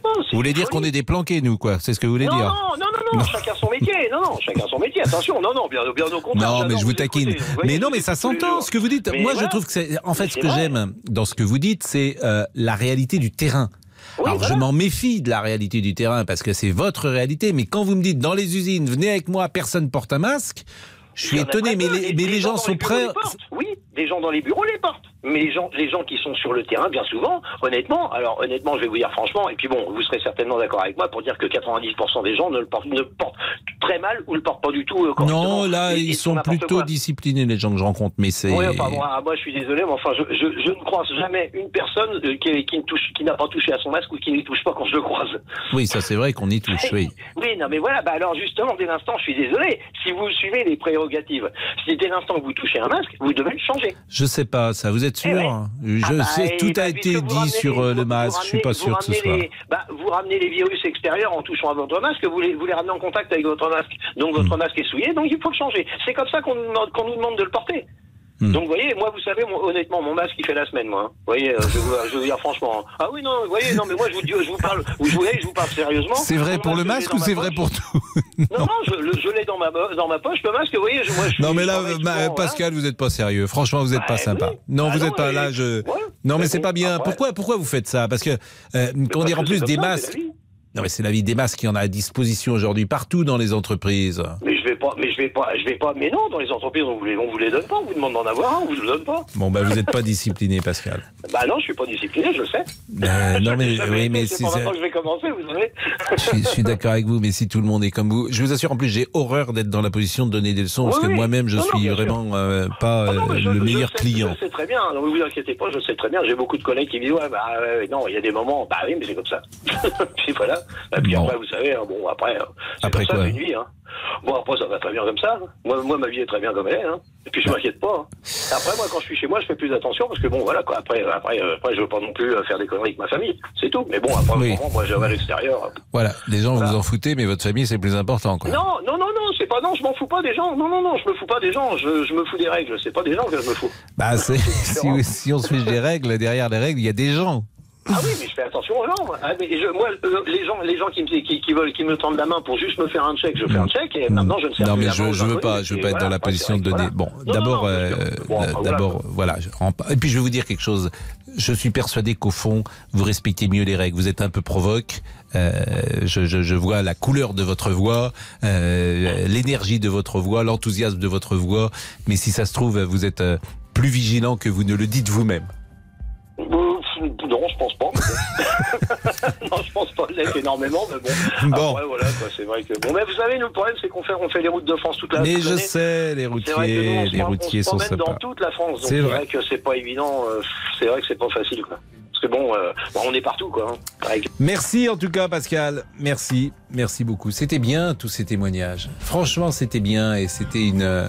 Vous voulez dire qu'on est des planqués, nous, quoi? C'est ce que vous voulez non, dire? Non, non, non, non, chacun son métier. Non, non, chacun son métier. Attention, non, non, bien, bien au contraire. Non, mais je vous taquine. Écouter, vous voyez, mais non, mais ça s'entend, ce que vous dites. Mais Moi, voilà. je trouve que c'est, en fait, Mais ce c'est que vrai. j'aime dans ce que vous dites, c'est euh, la réalité du terrain. Oui, Alors, voilà. je m'en méfie de la réalité du terrain parce que c'est votre réalité. Mais quand vous me dites dans les usines, venez avec moi, personne porte un masque, je suis Il y en a étonné. très Mais peu. les, mais les gens dans sont bureaux prêts. les portent. Oui, les gens dans les bureaux les portent. Mais les gens, les gens qui sont sur le terrain, bien souvent, honnêtement, alors honnêtement, je vais vous dire franchement, et puis bon, vous serez certainement d'accord avec moi pour dire que quatre-vingt-dix pour cent des gens ne le portent, ne le portent très mal ou le portent pas du tout. Euh, Non, là, et, ils et sont n'importe plutôt quoi. disciplinés, les gens que je rencontre. Mais c'est. Oui, enfin, moi, moi, je suis désolé, mais enfin, je, je, je ne croise jamais une personne euh, qui, qui, ne touche, qui n'a pas touché à son masque ou qui n'y touche pas quand je le croise. Oui, ça c'est vrai qu'on y touche, oui. Oui, non, mais voilà, bah alors justement, dès l'instant, je suis désolé, si vous suivez les prérogatives, si dès l'instant que vous touchez un masque, vous devez le changer. Je sais pas, ça, vous êtes sûr? Eh ouais. Je Ah bah, sais, et tout bah, a puisque été vous dit ramenez sur les- euh, le vous masque, je suis pas ramenez- sûr que ce vous soit. ramenez les- bah, vous ramenez les virus extérieurs en touchant à votre masque, vous les, vous les ramenez en contact avec votre masque. Donc votre Hmm. masque est souillé, donc il faut le changer. C'est comme ça qu'on nous demande, qu'on nous demande de le porter. Hmm. Donc vous voyez, moi vous savez, mon- honnêtement, mon masque il fait la semaine, moi. hein. Vous voyez, euh, je, vous, je vous dire franchement. hein. Ah oui, non, vous voyez, non, mais moi je vous dis, je vous parle, vous voyez, je vous parle sérieusement. C'est vrai Mon pour le masque, je masque l'ai ou dans c'est ma vrai poche. pour tout? Non, non, je, le- je l'ai dans ma, bo- dans ma poche, le masque, vous voyez, je, moi je Non suis- mais je là, travaille ma- souvent, Pascal, vous n'êtes pas sérieux. Franchement, vous n'êtes pas Bah, sympa. oui. Non, Ah vous non, n'êtes pas mais- là. Je... Ouais. Non, mais Mais c'est bon, pas bien. après- Pourquoi, pourquoi vous faites ça? Parce que, euh, comment parce dire, en que plus c'est des comme ça, masques. c'est la vie. Non, mais c'est la vie des masques, il y en a à disposition aujourd'hui partout dans les entreprises. Mais je vais pas, mais je vais pas, je vais pas, mais non, dans les entreprises, on vous les, on vous les donne pas, on vous demande d'en avoir un, on vous le donne pas. Bon, bah, vous n'êtes pas discipliné, Pascal. Bah non, je suis pas discipliné, je le sais. Euh, non, mais, Jamais oui, été, mais c'est c'est. pas maintenant que je vais commencer, vous savez. Je suis, je suis d'accord avec vous, mais si tout le monde est comme vous, je vous assure, en plus, j'ai horreur d'être dans la position de donner des leçons, parce Oui, que oui. moi-même, je Non, non, suis bien vraiment euh, pas Ah non, euh, mais je- le je meilleur sais- client. Je sais très bien, ne vous inquiétez pas, je sais très bien. J'ai beaucoup de collègues qui me disent, ouais, bah ouais, non, il y a des moments, bah oui, mais c'est comme ça. Puis voilà. Et puis Bon. après, vous savez, hein, bon, après, hein, c'est Après comme ça, quoi c'est une vie. Hein. Bon, après, ça va très bien comme ça. Moi, moi, ma vie est très bien comme elle est. Hein. Et puis, je m'inquiète pas. Hein. Après, moi, quand je suis chez moi, je fais plus attention parce que bon, voilà, quoi. Après, après, euh, après je veux pas non plus euh, faire des conneries avec ma famille. C'est tout. Mais bon, après, Oui. au moment, moi, je vais à l'extérieur. Voilà, les gens, vous Voilà. vous en foutez, mais votre famille, c'est plus important, quoi. Non, non, non, non, c'est pas, non, je m'en fous pas des gens. Non, non, non, je me fous pas des gens. Je, je me fous des règles. C'est pas des gens que je me fous. Bah, c'est, si, si on se fiche des règles, derrière les règles, il y a des gens. Ah oui, mais je fais attention aux gens. Ah, mais je, moi, euh, les gens, les gens qui me, qui, qui veulent, qui me tendent la main pour juste me faire un check, je fais un check. Et maintenant, je ne sers Non, plus mais la je, main aux je veux inconnus, pas, je veux et pas être voilà, dans la après, position c'est de vrai donner. que Bon, voilà. d'abord, non, non, euh, bien sûr. Bon, après, euh, voilà. d'abord, voilà. je rends pas- Et puis, je vais vous dire quelque chose. Je suis persuadé qu'au fond, vous respectez mieux les règles. Vous êtes un peu provoque. Euh, je, je, je vois la couleur de votre voix, euh, l'énergie de votre voix, l'enthousiasme de votre voix. Mais si ça se trouve, vous êtes euh, plus vigilant que vous ne le dites vous-même. Euh, non, je pense pas. mais bon. non, je pense pas l'être énormément, mais bon. Bon. Après, voilà, quoi, c'est vrai que. Bon, mais vous savez, nous, le problème, c'est qu'on fait, on fait les routes de France toute la Mais toute je l'année. sais, les C'est vrai que nous, on routiers, se les prend- routiers on se sont promène dans sympas. toute la France, donc C'est c'est vrai. vrai que c'est pas évident. euh, c'est vrai que c'est pas facile, quoi. Parce que bon, euh, bon, on est partout, quoi. Hein. Avec- Merci en tout cas, Pascal. Merci, merci beaucoup. C'était bien tous ces témoignages. Franchement, c'était bien et c'était une euh,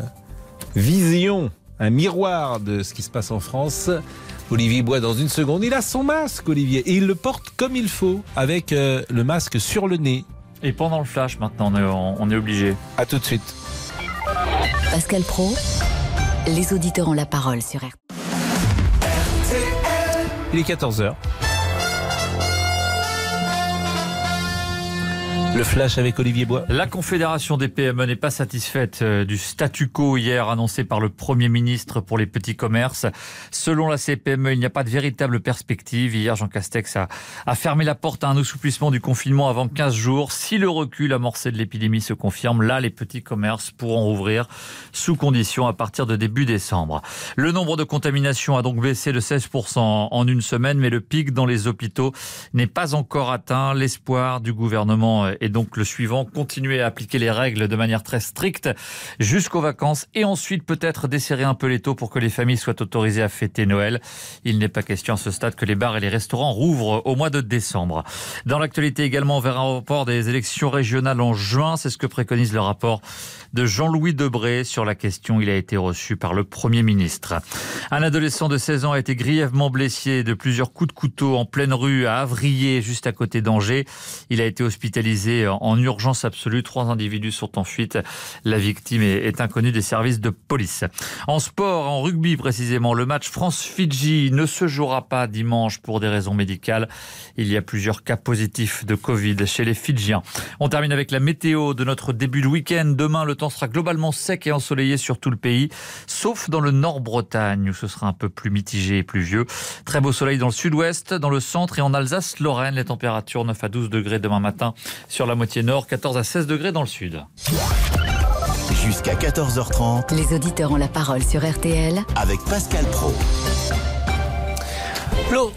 vision, un miroir de ce qui se passe en France. Olivier Bois, dans une seconde, il a son masque, Olivier, et il le porte comme il faut, avec euh, le masque sur le nez. Et pendant le flash, maintenant, on est, on est obligé. À tout de suite. Pascal Praud, les auditeurs ont la parole sur R T L. Il est quatorze heures. Le flash avec Olivier Bois. La Confédération des P M E n'est pas satisfaite du statu quo hier annoncé par le Premier ministre pour les petits commerces. Selon la C P M E, il n'y a pas de véritable perspective. Hier, Jean Castex a, a fermé la porte à un assouplissement du confinement avant quinze jours. Si le recul amorcé de l'épidémie se confirme, là, les petits commerces pourront rouvrir sous condition à partir de début décembre. Le nombre de contaminations a donc baissé de seize pour cent en une semaine, mais le pic dans les hôpitaux n'est pas encore atteint. L'espoir du gouvernement est donc le suivant, continuer à appliquer les règles de manière très stricte jusqu'aux vacances et ensuite peut-être desserrer un peu les taux pour que les familles soient autorisées à fêter Noël. Il n'est pas question à ce stade que les bars et les restaurants rouvrent au mois de décembre. Dans l'actualité également, on verra un report des élections régionales en juin. C'est ce que préconise le rapport de Jean-Louis Debré sur la question. Il a été reçu par le Premier ministre. Un adolescent de seize ans a été grièvement blessé de plusieurs coups de couteau en pleine rue à Avrier, juste à côté d'Angers. Il a été hospitalisé hospitalisé en urgence absolue. Trois individus sont en fuite. La victime est, est inconnue des services de police. En sport, en rugby précisément, le match France-Fidji ne se jouera pas dimanche pour des raisons médicales. Il y a plusieurs cas positifs de Covid chez les Fidjiens. On termine avec la météo de notre début de week-end. Demain, le temps sera globalement sec et ensoleillé sur tout le pays, sauf dans le Nord-Bretagne où ce sera un peu plus mitigé et pluvieux. Très beau soleil dans le sud-ouest, dans le centre et en Alsace-Lorraine. Les températures neuf à douze degrés demain matin sur la moitié nord, quatorze à seize degrés dans le sud. Jusqu'à quatorze heures trente. Les auditeurs ont la parole sur R T L avec Pascal Praud. L'eau.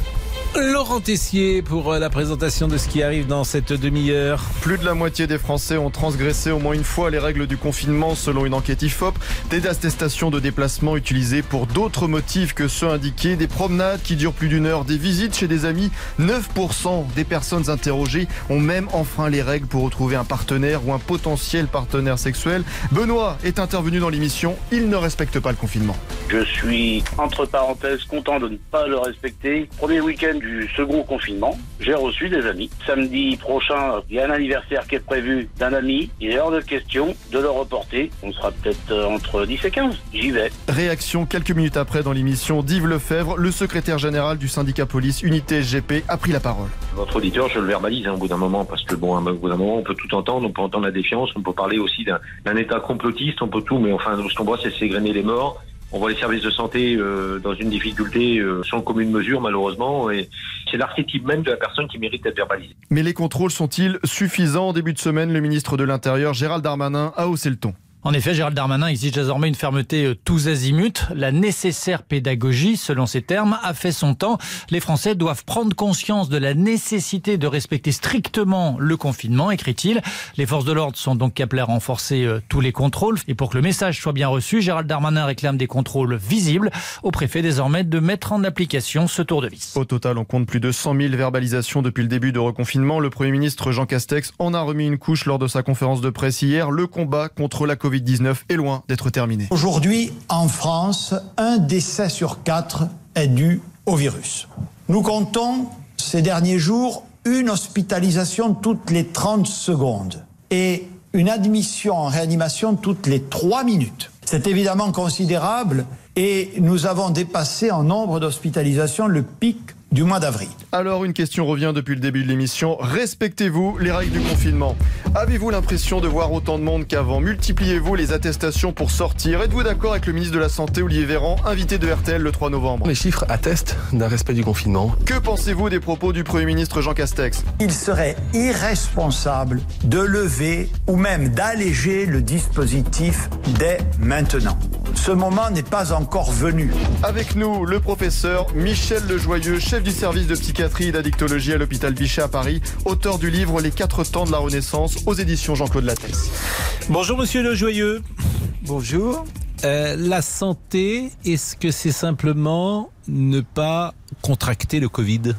Laurent Tessier pour la présentation de ce qui arrive dans cette demi-heure. Plus de la moitié des Français ont transgressé au moins une fois les règles du confinement selon une enquête I F O P. Des attestations de déplacement utilisées pour d'autres motifs que ceux indiqués, des promenades qui durent plus d'une heure, des visites chez des amis. neuf pour cent des personnes interrogées ont même enfreint les règles pour retrouver un partenaire ou un potentiel partenaire sexuel. Benoît est intervenu dans l'émission. Il ne respecte pas le confinement. Je suis, entre parenthèses, content de ne pas le respecter. Premier week-end du second confinement, j'ai reçu des amis. Samedi prochain, il y a un anniversaire qui est prévu d'un ami. Il est hors de question de le reporter. On sera peut-être entre dix et quinze. J'y vais. Réaction quelques minutes après dans l'émission d'Yves Lefebvre, le secrétaire général du syndicat police Unité S G P, a pris la parole. Votre auditeur, je le verbalise hein, au bout d'un moment, parce que bon, au bout d'un moment, on peut tout entendre, on peut entendre la défiance, on peut parler aussi d'un, d'un état complotiste, on peut tout, mais enfin, ce qu'on voit, c'est s'égrener les morts. On voit les services de santé euh, dans une difficulté euh, sans commune mesure, malheureusement, et c'est l'archétype même de la personne qui mérite d'être verbalisée. Mais les contrôles sont-ils suffisants? En début de semaine, le ministre de l'Intérieur, Gérald Darmanin, a haussé le ton. En effet, Gérald Darmanin exige désormais une fermeté tous azimuts. La nécessaire pédagogie, selon ses termes, a fait son temps. Les Français doivent prendre conscience de la nécessité de respecter strictement le confinement, écrit-il. Les forces de l'ordre sont donc appelées à renforcer tous les contrôles. Et pour que le message soit bien reçu, Gérald Darmanin réclame des contrôles visibles. Au préfet désormais de mettre en application ce tour de vis. Au total, on compte plus de cent mille verbalisations depuis le début du reconfinement. Le Premier ministre Jean Castex en a remis une couche lors de sa conférence de presse hier. Le combat contre la covid dix-neuf est loin d'être terminé. Aujourd'hui, en France, un décès sur quatre est dû au virus. Nous comptons ces derniers jours une hospitalisation toutes les trente secondes et une admission en réanimation toutes les trois minutes. C'est évidemment considérable et nous avons dépassé en nombre d'hospitalisations le pic du mois d'avril. Alors une question revient depuis le début de l'émission. Respectez-vous les règles du confinement? Avez-vous l'impression de voir autant de monde qu'avant? Multipliez-vous les attestations pour sortir? Êtes-vous d'accord avec le ministre de la Santé, Olivier Véran, invité de R T L le trois novembre? Les chiffres attestent d'un respect du confinement. Que pensez-vous des propos du Premier ministre Jean Castex? Il serait irresponsable de lever ou même d'alléger le dispositif dès maintenant. Ce moment n'est pas encore venu. Avec nous, le professeur Michel Lejoyeux, chef du service de psychiatrie et d'addictologie à l'hôpital Bichat à Paris, auteur du livre Les quatre temps de la Renaissance aux éditions Jean-Claude Lattès. Bonjour monsieur Lejoyeux. Bonjour. Euh, la santé, est-ce que c'est simplement ne pas contracter le Covid?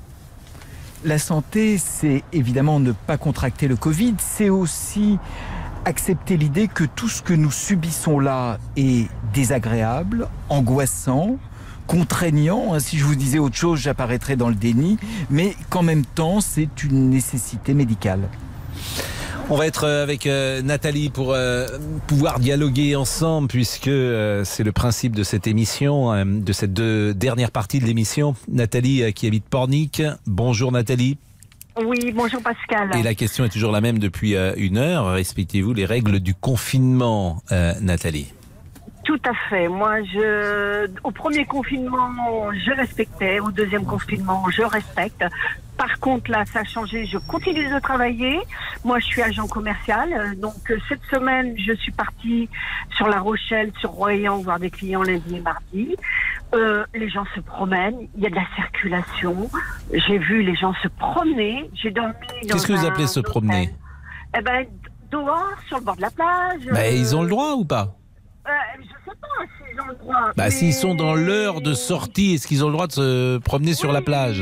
La santé, c'est évidemment ne pas contracter le Covid, c'est aussi accepter l'idée que tout ce que nous subissons là est désagréable, angoissant, contraignant. Si je vous disais autre chose, j'apparaîtrais dans le déni, mais qu'en même temps, c'est une nécessité médicale. On va être avec euh, Nathalie pour euh, pouvoir dialoguer ensemble, puisque euh, c'est le principe de cette émission, euh, de cette deux, dernière partie de l'émission. Nathalie euh, qui habite Pornic. Bonjour Nathalie. Oui, bonjour Pascal. Et la question est toujours la même depuis euh, une heure. Respectez-vous les règles du confinement, euh, Nathalie? Tout à fait. Moi, je, au premier confinement, je respectais. Au deuxième confinement, je respecte. Par contre, là, ça a changé. Je continue de travailler. Moi, je suis agent commercial. Donc, cette semaine, je suis partie sur La Rochelle, sur Royan, voir des clients lundi et mardi. Euh, les gens se promènent. Il y a de la circulation. J'ai vu les gens se promener. J'ai dormi dans Qu'est-ce que vous appelez se hôtel. promener? Eh ben, dehors, sur le bord de la plage. Bah, euh... ils ont le droit ou pas? Euh, je sais pas s'ils ont le droit. Bah, mais... s'ils sont dans l'heure de sortie, est-ce qu'ils ont le droit de se promener oui, sur la plage? Mais,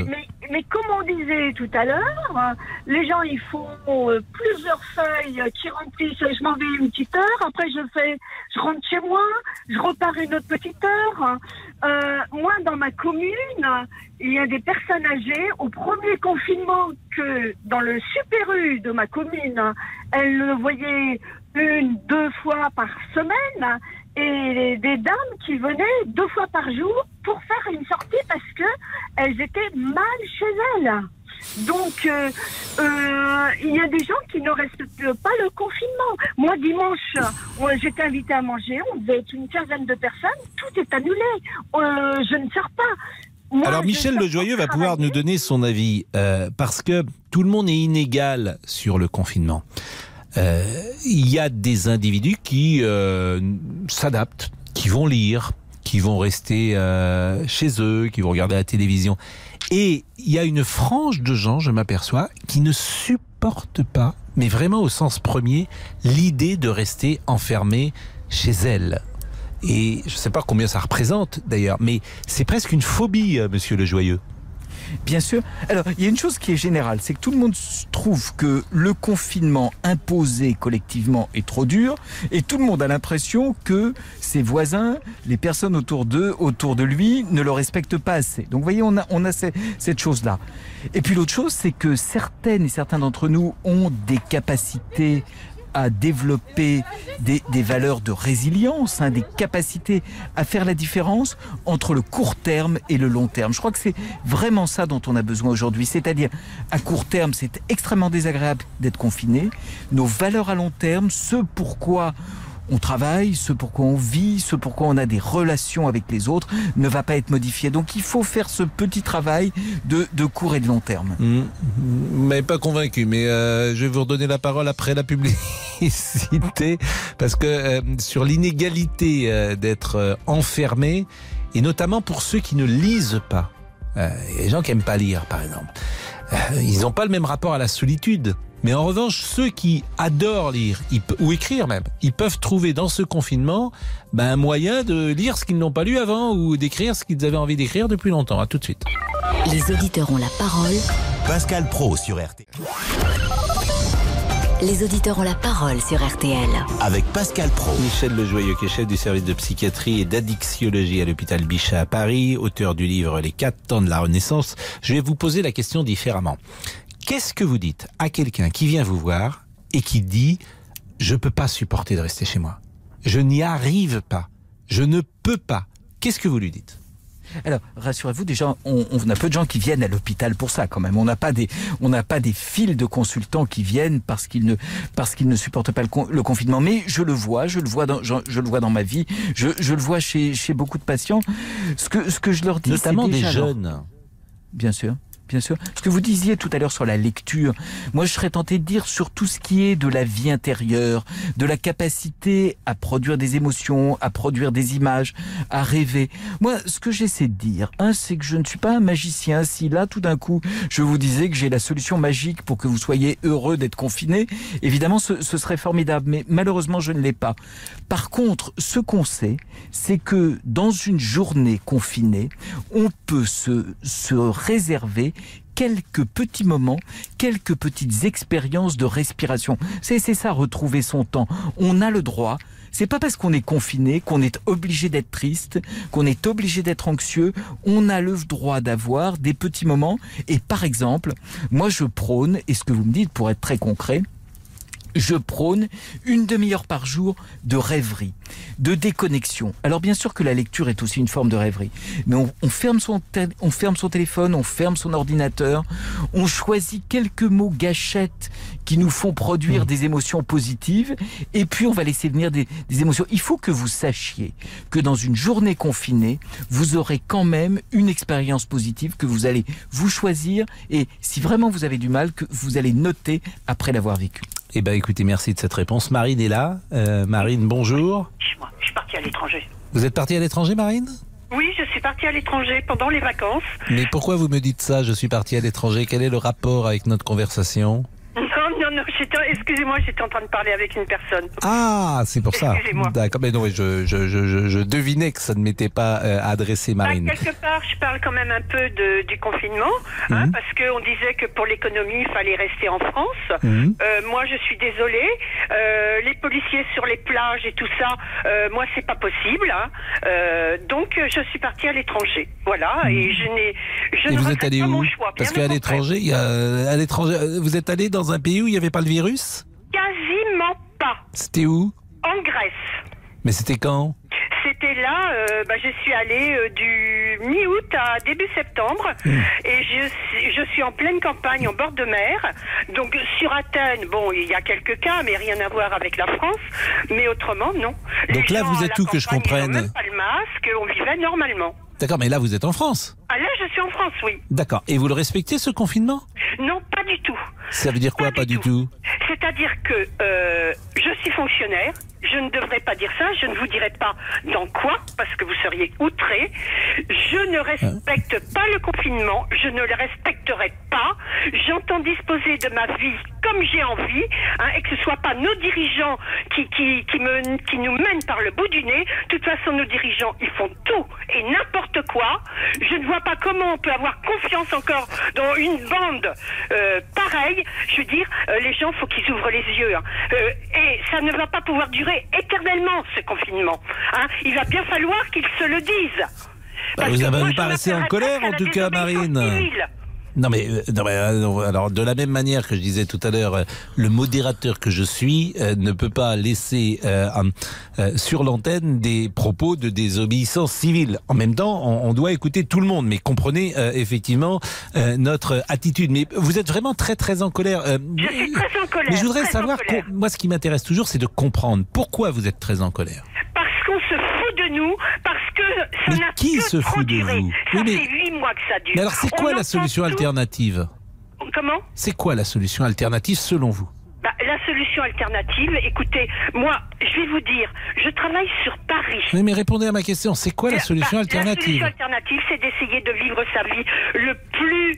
mais comme on disait tout à l'heure, euh, les gens ils font euh, plusieurs feuilles euh, qui remplissent. Je m'en vais une petite heure, après je fais, je rentre chez moi, je repars une autre petite heure. Euh, moi, dans ma commune, il y a des personnes âgées. Au premier confinement, que dans le Super U de ma commune, elles le voyaient une, deux fois par semaine. Et des dames qui venaient deux fois par jour pour faire une sortie parce que elles étaient mal chez elles. Donc, euh, euh, il y a des gens qui ne respectent pas le confinement. Moi, dimanche, ouais, j'étais invitée à manger, on devait être une quinzaine de personnes, tout est annulé. Euh, je ne sors pas. Moi, Alors Michel Lejoyeux va pouvoir nous donner son avis, euh, parce que tout le monde est inégal sur le confinement. Euh, il y a des individus qui euh, s'adaptent, qui vont lire, qui vont rester euh, chez eux, qui vont regarder la télévision. Et il y a une frange de gens, je m'aperçois, qui ne supportent pas, mais vraiment au sens premier, l'idée de rester enfermée chez elles. Et je ne sais pas combien ça représente d'ailleurs, mais c'est presque une phobie, euh, monsieur Lejoyeux. Bien sûr. Alors, il y a une chose qui est générale, c'est que tout le monde trouve que le confinement imposé collectivement est trop dur, et tout le monde a l'impression que ses voisins, les personnes autour d'eux, autour de lui, ne le respectent pas assez. Donc, vous voyez, on a, on a ces, cette chose-là. Et puis l'autre chose, c'est que certaines et certains d'entre nous ont des capacités à développer des, des valeurs de résilience, hein, des capacités à faire la différence entre le court terme et le long terme. Je crois que c'est vraiment ça dont on a besoin aujourd'hui. C'est-à-dire, à court terme, c'est extrêmement désagréable d'être confiné. Nos valeurs à long terme, ce pourquoi on travaille, ce pourquoi on vit, ce pourquoi on a des relations avec les autres, ne va pas être modifié. Donc il faut faire ce petit travail de, de court et de long terme. Mmh, mais pas convaincu, mais euh, je vais vous redonner la parole après la publicité, parce que euh, sur l'inégalité euh, d'être euh, enfermé, et notamment pour ceux qui ne lisent pas. Euh, il y a des gens qui n'aiment pas lire, par exemple. Euh, ils n'ont pas le même rapport à la solitude. Mais en revanche, ceux qui adorent lire, ou écrire même, ils peuvent trouver dans ce confinement ben, un moyen de lire ce qu'ils n'ont pas lu avant ou d'écrire ce qu'ils avaient envie d'écrire depuis longtemps. À tout de suite. Les auditeurs ont la parole. Pascal Praud sur R T L. Les auditeurs ont la parole sur R T L. Avec Pascal Praud. Michel Lejoyeux, qui est chef du service de psychiatrie et d'addictiologie à l'hôpital Bichat à Paris, auteur du livre Les quatre temps de la Renaissance. Je vais vous poser la question différemment. Qu'est-ce que vous dites à quelqu'un qui vient vous voir et qui dit « Je ne peux pas supporter de rester chez moi. Je n'y arrive pas. Je ne peux pas. » Qu'est-ce que vous lui dites ? Alors, rassurez-vous, déjà, on, on a peu de gens qui viennent à l'hôpital pour ça, quand même. On n'a pas des, on n'a pas des files de consultants qui viennent parce qu'ils ne, parce qu'ils ne supportent pas le, con, le confinement. Mais je le vois, je le vois dans, je, je le vois dans ma vie, je, je le vois chez, chez beaucoup de patients. Ce que, ce que je leur dis, notamment c'est des déjà, jeunes. Alors, bien sûr. Bien sûr. Ce que vous disiez tout à l'heure sur la lecture, moi je serais tenté de dire sur tout ce qui est de la vie intérieure, de la capacité à produire des émotions, à produire des images, à rêver. Moi, ce que j'essaie de dire, hein, c'est que je ne suis pas un magicien. Si là, tout d'un coup, je vous disais que j'ai la solution magique pour que vous soyez heureux d'être confiné, évidemment, ce, ce serait formidable. Mais malheureusement, je ne l'ai pas. Par contre, ce qu'on sait, c'est que dans une journée confinée, on peut se, se réserver quelques petits moments, quelques petites expériences de respiration. C'est, c'est ça, retrouver son temps. On a le droit. C'est pas parce qu'on est confiné qu'on est obligé d'être triste, qu'on est obligé d'être anxieux. On a le droit d'avoir des petits moments. Et par exemple, moi je prône, et ce que vous me dites pour être très concret, je prône une demi-heure par jour de rêverie, de déconnexion. Alors bien sûr que la lecture est aussi une forme de rêverie, mais on, on, ferme son te- on ferme son téléphone, on ferme son ordinateur, on choisit quelques mots gâchettes qui nous font produire mmh. des émotions positives, et puis on va laisser venir des, des émotions. Il faut que vous sachiez que dans une journée confinée, vous aurez quand même une expérience positive que vous allez vous choisir, et si vraiment vous avez du mal, que vous allez noter après l'avoir vécu. Eh bien, écoutez, merci de cette réponse. Marine est là. Euh, Marine, bonjour. Moi, je suis partie à l'étranger. Vous êtes partie à l'étranger, Marine ? Oui, je suis partie à l'étranger pendant les vacances. Mais pourquoi vous me dites ça, je suis partie à l'étranger ? Quel est le rapport avec notre conversation ? Non, non, non, j'étais- excusez-moi, j'étais en train de parler avec une personne. Ah, c'est pour ça. Excusez-moi. D'accord, mais non, je, je, je, je, je devinais que ça ne m'était pas euh, adressé, Marine. Bah, quelque part, je parle quand même un peu de, du confinement, hein, Mhm. parce qu'on disait que pour l'économie, il fallait rester en France. Mhm. Euh, moi, je suis désolée. Euh, les policiers sur les plages et tout ça, euh, moi, c'est pas possible. Hein. Euh, donc, euh, je suis partie à l'étranger. Voilà, et je n'ai, je Et ne vous êtes regrette allé pas où? mon choix. Parce bien qu'à au l'étranger, il y a, à l'étranger, euh, vous êtes allé dans un pays où il n'y avait pas le virus? Quasiment pas. C'était où? En Grèce. Mais c'était quand? C'était là, euh, bah, je suis allée euh, du mi-août à début septembre et je, suis- je suis en pleine campagne en bord de mer. Donc sur Athènes, bon, il y a quelques cas, mais rien à voir avec la France. Mais autrement, non. Donc Les là, gens vous à êtes la où, que je campagne, ils ont comprenne? même pas le masque, on vivait normalement. D'accord, mais là, vous êtes en France. Ah là, je suis en France, oui. D'accord. Et vous le respectez, ce confinement? Non, pas du tout. Ça veut dire quoi, pas, du tout? C'est-à-dire que euh, je suis fonctionnaire, je ne devrais pas dire ça, je ne vous dirai pas dans quoi, parce que vous seriez outrés. Je ne respecte pas le confinement, je ne le respecterai pas. J'entends disposer de ma vie comme j'ai envie, hein, et que ce soit pas nos dirigeants qui, qui, qui, me, qui nous mènent par le bout du nez. De toute façon, nos dirigeants, ils font tout et n'importe quoi. Je ne vois pas comment on peut avoir confiance encore dans une bande euh, pareille. Je veux dire, euh, les gens, faut qu'ils ouvrent les yeux. Hein. Euh, et ça ne va pas pouvoir durer éternellement, ce confinement. Hein. Il va bien falloir qu'ils se le disent. Bah, Parce vous que avez moi, vous je paraissez en m'appellerai colère, pas à en la tout cas, désobéissance Marine. civile. Non mais, euh, non, mais euh, non, alors de la même manière que je disais tout à l'heure, euh, le modérateur que je suis euh, ne peut pas laisser euh, euh, sur l'antenne des propos de désobéissance civile. En même temps, on, on doit écouter tout le monde, mais comprenez euh, effectivement euh, notre attitude. Mais vous êtes vraiment très très en colère. Euh, Je suis très en colère. mais je voudrais très savoir, en colère. qu'on- moi ce qui m'intéresse toujours, c'est de comprendre pourquoi vous êtes très en colère. Parce qu'on se fout de nous, parce que ça Mais n'a qui que se trop fout de duré. vous? Ça Oui, mais- fait huit mois que ça dure. Mais alors c'est On quoi la entend solution tout. alternative? Comment? C'est quoi la solution alternative selon vous? Bah, la solution alternative, écoutez, moi, je vais vous dire, je travaille sur Paris. Oui, mais répondez à ma question. C'est quoi la Bah, solution La alternative? solution alternative, c'est d'essayer de vivre sa vie le plus,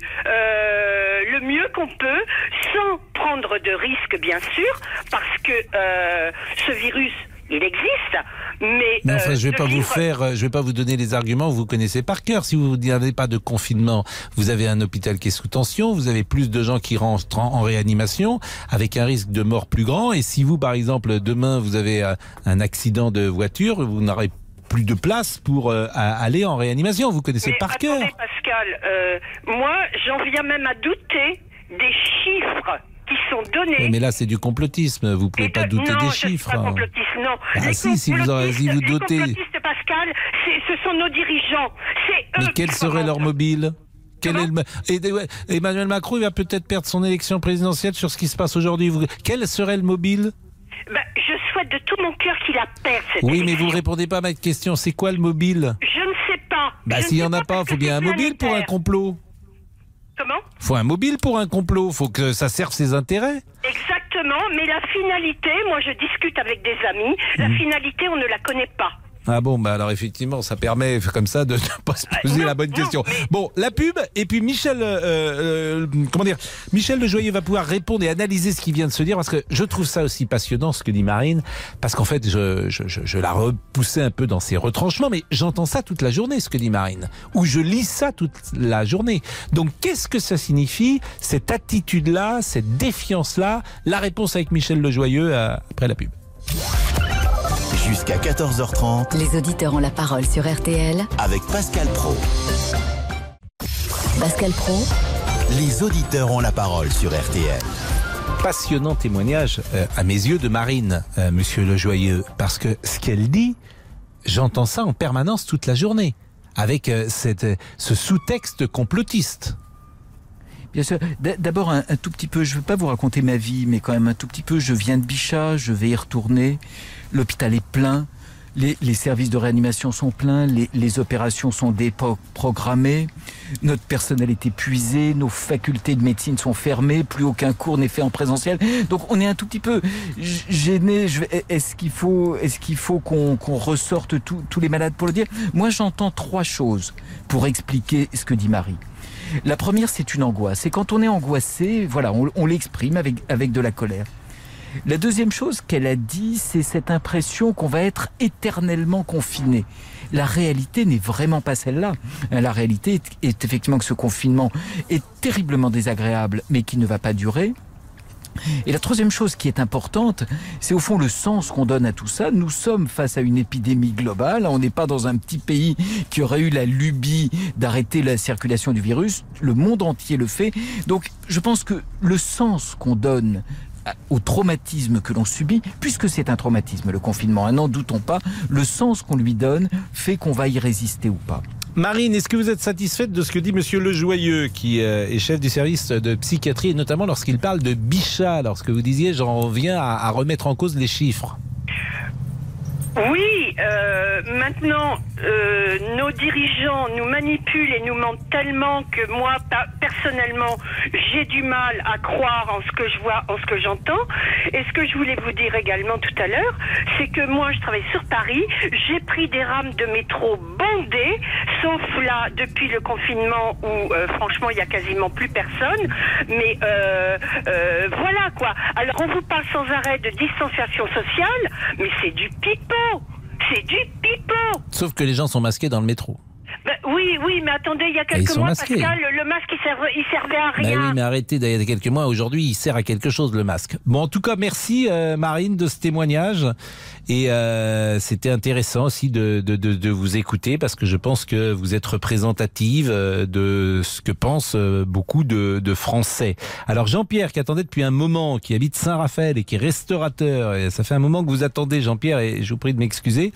euh, le mieux qu'on peut, sans prendre de risques, bien sûr, parce que euh, ce virus, il existe, mais... Mais enfin, euh, je vais de pas vous vivre- faire, euh, je vais pas vous donner les arguments que vous connaissez par cœur. Si vous n'avez pas de confinement, vous avez un hôpital qui est sous tension, vous avez plus de gens qui rentrent en en réanimation, avec un risque de mort plus grand. Et si vous, par exemple, demain, vous avez euh, un accident de voiture, vous n'aurez plus de place pour euh, à- aller en réanimation. Vous connaissez Mais par attendez, cœur. Pascal, euh, moi, j'en viens même à douter des chiffres qui sont donnés. Oui, mais là, c'est du complotisme. Vous pouvez pas douter non, des je suis chiffres. pas complotiste, non. Ah Les si, si vous aurez- si vous complotistes- dotez- Les complotistes, Pascal, c'est- ce sont nos dirigeants. C'est eux Mais quel qui serait leur commandent. mobile? Quel est le... Et, ouais, Emmanuel Macron, il va peut-être perdre son élection présidentielle sur ce qui se passe aujourd'hui. Vous- Quel serait le mobile? Ben, je souhaite de tout mon cœur qu'il la perde, cette Oui, mais élection. vous ne répondez pas à ma question. C'est quoi le mobile? Je ne sais pas. Bah, Je s'il n'y ne en sais a pas, parce faut que bien c'est un mobile pour un planétaire. complot. Comment? Faut un mobile pour un complot. Faut que ça serve ses intérêts. Exactement, mais la finalité, moi je discute avec des amis, la Mhm. finalité, on ne la connaît pas. Ah bon, bah alors effectivement, ça permet comme ça de ne pas se poser la bonne question. Bon, la pub, et puis Michel, euh, euh, comment dire, Michel Lejoyeux va pouvoir répondre et analyser ce qu'il vient de se dire, parce que je trouve ça aussi passionnant, ce que dit Marine, parce qu'en fait, je, je, je, je la repoussais un peu dans ses retranchements, mais j'entends ça toute la journée, ce que dit Marine, ou je lis ça toute la journée. Donc, qu'est-ce que ça signifie, cette attitude-là, cette défiance-là? La réponse avec Michel Lejoyeux euh, après la pub. Jusqu'à quatorze heures trente. Les auditeurs ont la parole sur R T L Avec Pascal Pro. Pascal Pro. Les auditeurs ont la parole sur R T L. Passionnant témoignage, euh, à mes yeux, de Marine, euh, Monsieur Lejoyeux, parce que ce qu'elle dit, j'entends ça en permanence toute la journée, avec euh, cette, euh, ce sous-texte complotiste. Bien sûr. D- D'abord, un, un tout petit peu, je ne veux pas vous raconter ma vie, mais quand même un tout petit peu, je viens de Bichat, je vais y retourner. L'hôpital est plein. Les, les services de réanimation sont pleins, les, les opérations sont déprogrammées, notre personnel est épuisé, nos facultés de médecine sont fermées, plus aucun cours n'est fait en présentiel. Donc on est un tout petit peu gêné. Est-ce qu'il faut, est-ce qu'il faut qu'on qu'on ressorte tout, tous les malades pour le dire? Moi j'entends trois choses pour expliquer ce que dit Marie. La première, c'est une angoisse. C'est quand on est angoissé, voilà, on, on l'exprime avec, avec de la colère. La deuxième chose qu'elle a dit, c'est cette impression qu'on va être éternellement confiné. La réalité n'est vraiment pas celle-là. La réalité est, est effectivement que ce confinement est terriblement désagréable, mais qui ne va pas durer. Et la troisième chose qui est importante, c'est au fond le sens qu'on donne à tout ça. Nous sommes face à une épidémie globale. On n'est pas dans un petit pays qui aurait eu la lubie d'arrêter la circulation du virus. Le monde entier le fait. Donc je pense que le sens qu'on donne au traumatisme que l'on subit, puisque c'est un traumatisme, le confinement, n'en doutons pas, le sens qu'on lui donne fait qu'on va y résister ou pas. Marine, est-ce que vous êtes satisfaite de ce que dit Monsieur Lejoyeux, qui est chef du service de psychiatrie, et notamment lorsqu'il parle de Bichat, lorsque vous disiez j'en viens à, à remettre en cause les chiffres? Oui, euh, maintenant, euh, nos dirigeants nous manipulent et nous mentent tellement que moi, personnellement, j'ai du mal à croire en ce que je vois, en ce que j'entends. Et ce que je voulais vous dire également tout à l'heure, c'est que moi, je travaille sur Paris, j'ai pris des rames de métro bondées, sauf là, depuis le confinement où, euh, franchement, il y a quasiment plus personne. Mais euh, euh, voilà, quoi. Alors, on vous parle sans arrêt de distanciation sociale, mais c'est du pipeau. C'est du pipeau. Sauf que les gens sont masqués dans le métro. Ben, oui, oui, mais attendez, il y a quelques mois, masqués. Pascal, le, le masque, il servait, il servait à rien. Ben oui, mais arrêtez, il y a quelques mois, aujourd'hui, il sert à quelque chose, le masque. Bon, en tout cas, merci, euh, Marine, de ce témoignage. Et euh, c'était intéressant aussi de, de, de, de vous écouter, parce que je pense que vous êtes représentative de ce que pensent beaucoup de, de Français. Alors, Jean-Pierre, qui attendait depuis un moment, qui habite Saint-Raphaël et qui est restaurateur, et ça fait un moment que vous attendez, Jean-Pierre, et je vous prie de m'excuser.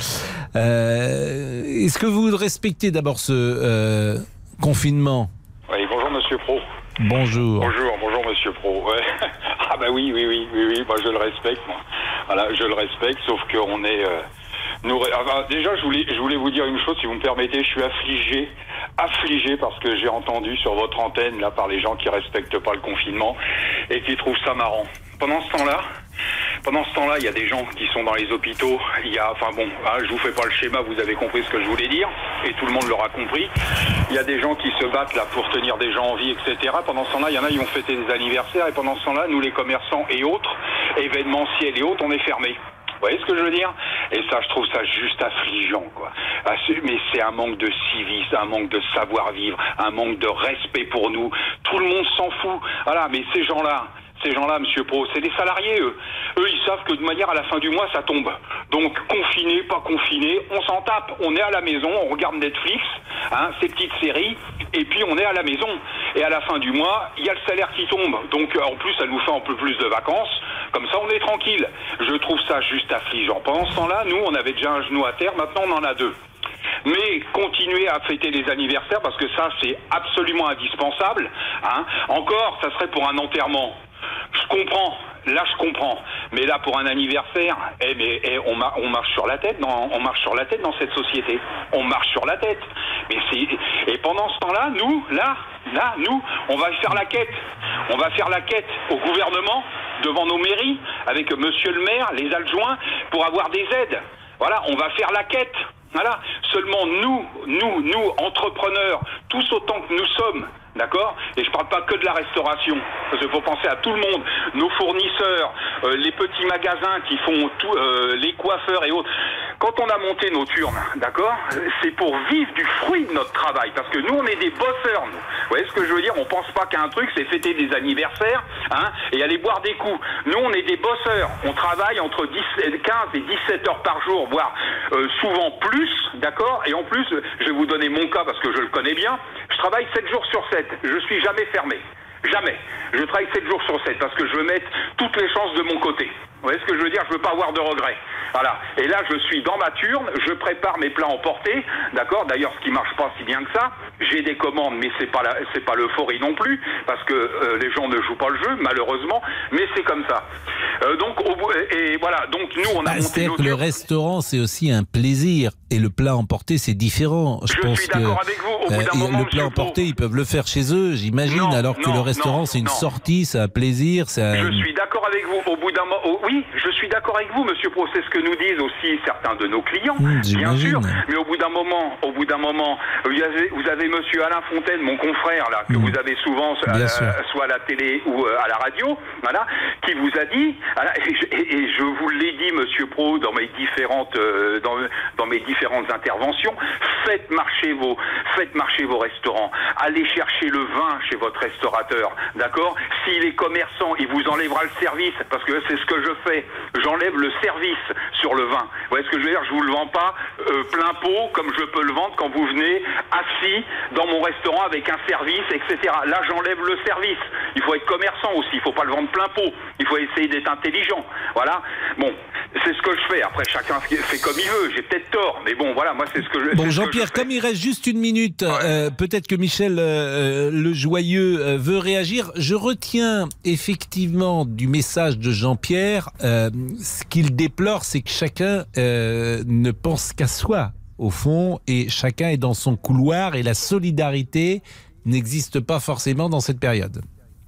Euh, est-ce que vous respectez d'abord ce euh, confinement? Oui, bonjour Monsieur Pro. Bonjour. Bonjour, bonjour Monsieur Pro. Ouais. Ah bah oui, oui, oui, oui, oui, moi je le respecte. Moi. Voilà, je le respecte, sauf qu'on est... Euh, nous, enfin, déjà, je voulais, je voulais vous dire une chose, si vous me permettez, je suis affligé, affligé parce que j'ai entendu sur votre antenne, là, par les gens qui respectent pas le confinement et qui trouvent ça marrant. Pendant ce temps-là, pendant ce temps-là, il y a des gens qui sont dans les hôpitaux. Il y a, enfin bon, hein, je vous fais pas le schéma, vous avez compris ce que je voulais dire, et tout le monde l'aura compris. Il y a des gens qui se battent là pour tenir des gens en vie, et cetera. Pendant ce temps-là, il y en a qui vont fêter des anniversaires, et pendant ce temps-là, nous les commerçants et autres, événementiels et autres, on est fermés. Vous voyez ce que je veux dire? Et ça, je trouve ça juste affligeant, quoi. Mais c'est un manque de civisme, un manque de savoir-vivre, un manque de respect pour nous. Tout le monde s'en fout. Voilà, mais ces gens-là, ces gens-là, Monsieur Pro, c'est des salariés, eux. Eux, ils savent que de manière, à la fin du mois, ça tombe. Donc, confiné, pas confiné, on s'en tape. On est à la maison, on regarde Netflix, hein, ces petites séries, et puis on est à la maison. Et à la fin du mois, il y a le salaire qui tombe. Donc, en plus, ça nous fait un peu plus de vacances. Comme ça, on est tranquille. Je trouve ça juste affligeant. Pendant ce temps-là, nous, on avait déjà un genou à terre, maintenant, on en a deux. Mais continuer à fêter les anniversaires, parce que ça, c'est absolument indispensable. Hein. Encore, ça serait pour un enterrement. Je comprends, là je comprends, mais là pour un anniversaire, eh, mais, eh, on, mar- on marche sur la tête, dans, on marche sur la tête dans cette société, on marche sur la tête. Mais c'est et pendant ce temps-là, nous, là, là, nous, on va faire la quête, on va faire la quête au gouvernement, devant nos mairies, avec Monsieur le maire, les adjoints, pour avoir des aides. Voilà, on va faire la quête. Voilà, seulement nous, nous, nous, entrepreneurs, tous autant que nous sommes. D'accord? Et je parle pas que de la restauration, parce qu'il faut penser à tout le monde, nos fournisseurs, euh, les petits magasins qui font tout, euh, les coiffeurs et autres. Quand on a monté nos turnes, d'accord, c'est pour vivre du fruit de notre travail, parce que nous on est des bosseurs, nous. Vous voyez ce que je veux dire? On pense pas qu'un truc c'est fêter des anniversaires, hein, et aller boire des coups. Nous on est des bosseurs, on travaille entre quinze et dix-sept heures par jour, voire euh, souvent plus, d'accord? Et en plus, je vais vous donner mon cas parce que je le connais bien, je travaille sept jours sur sept. Je suis jamais fermé. Jamais. Je travaille sept jours sur sept parce que je veux mettre toutes les chances de mon côté. Vous voyez ce que je veux dire? Je veux pas avoir de regrets. Voilà. Et là, je suis dans ma turne, je prépare mes plats emportés, d'accord? D'ailleurs, ce qui marche pas si bien que ça, j'ai des commandes, mais c'est pas la, c'est pas l'euphorie non plus, parce que euh, les gens ne jouent pas le jeu, malheureusement, mais c'est comme ça. Euh, donc, au, et voilà. Donc, nous, on a bah, monté c'est-à-dire nos que le turnes. restaurant, c'est aussi un plaisir, et le plat emporté, c'est différent. Je, Je pense suis que d'accord avec vous. Au bout d'un euh, moment, le plat monsieur emporté, ils peuvent le faire chez eux, j'imagine, Non, alors que non, le restaurant, non, c'est une non. sortie, c'est un plaisir, c'est un... Je suis d'accord avec vous. Au bout d'un moment, oh, oui, je suis d'accord avec vous, Monsieur Pro. C'est ce que nous disent aussi certains de nos clients, Mmh, bien sûr. j'imagine. Mais au bout d'un moment, au bout d'un moment, vous avez, vous avez Monsieur Alain Fontaine, mon confrère là, que Mmh. vous avez souvent, Bien euh, sûr. soit à la télé ou euh, à la radio, voilà, qui vous a dit, voilà, et, je, et- et je vous l'ai dit, Monsieur Pro, dans mes différentes, euh, dans, dans mes différentes interventions, faites marcher vos, faites marcher vos restaurants. Allez chercher le vin chez votre restaurateur, d'accord? S'il est commerçant, il vous enlèvera le service, parce que c'est ce que je fais. J'enlève le service sur le vin. Vous voyez ce que je veux dire? Je vous le vends pas euh, plein pot comme je peux le vendre quand vous venez assis dans mon restaurant avec un service, et cetera. Là, j'enlève le service. Il faut être commerçant aussi. Il faut pas le vendre plein pot. Il faut essayer d'être intelligent. Voilà. Bon, c'est ce que je fais. Après, chacun fait comme il veut. J'ai peut-être tort, mais bon, voilà. Moi, c'est ce que je. Bon, c'est ce que Jean-Pierre, je fais. comme il reste juste une minute, euh, peut-être que Michel euh, le Joyeux euh, veut réagir. Je retiens effectivement du message de Jean-Pierre, euh, ce qu'il déplore, c'est que chacun euh, ne pense qu'à soi, au fond, et chacun est dans son couloir, et la solidarité n'existe pas forcément dans cette période.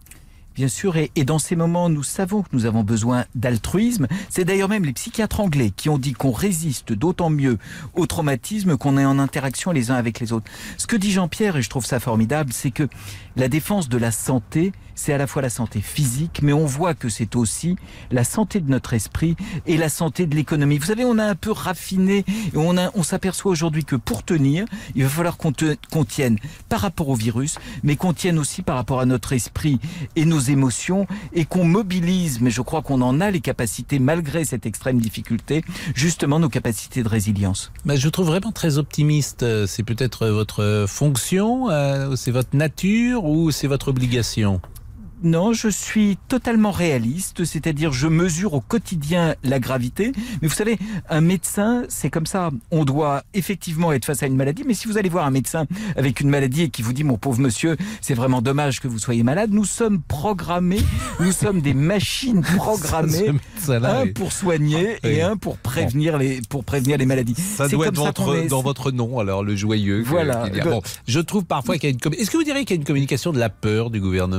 Bien sûr, et, et dans ces moments, nous savons que nous avons besoin d'altruisme. C'est d'ailleurs même les psychiatres anglais qui ont dit qu'on résiste d'autant mieux au traumatisme qu'on est en interaction les uns avec les autres. Ce que dit Jean-Pierre, et je trouve ça formidable, c'est que la défense de la santé, c'est à la fois la santé physique, mais on voit que c'est aussi la santé de notre esprit et la santé de l'économie. Vous savez, on a un peu raffiné, et on, a, on s'aperçoit aujourd'hui que pour tenir, il va falloir qu'on, te, qu'on tienne par rapport au virus, mais qu'on tienne aussi par rapport à notre esprit et nos émotions, et qu'on mobilise, mais je crois qu'on en a les capacités, malgré cette extrême difficulté, justement nos capacités de résilience. Mais je trouve vraiment très optimiste. C'est peut-être votre fonction, euh, c'est votre nature ou c'est votre obligation ? Non, je suis totalement réaliste, c'est-à-dire je mesure au quotidien la gravité. Mais vous savez, un médecin, c'est comme ça. On doit effectivement être face à une maladie, mais si vous allez voir un médecin avec une maladie et qui vous dit « Mon pauvre monsieur, c'est vraiment dommage que vous soyez malade », nous sommes programmés, nous sommes des machines programmées, un oui. pour soigner Oui. et un pour prévenir les, pour prévenir les maladies. Ça C'est doit comme être ça qu'on votre, est- dans votre nom, alors, le joyeux. que- Voilà. qu'il y a. Bon, je trouve parfois qu'il y a une... com- Est-ce que vous diriez qu'il y a une communication de la peur du gouvernement ?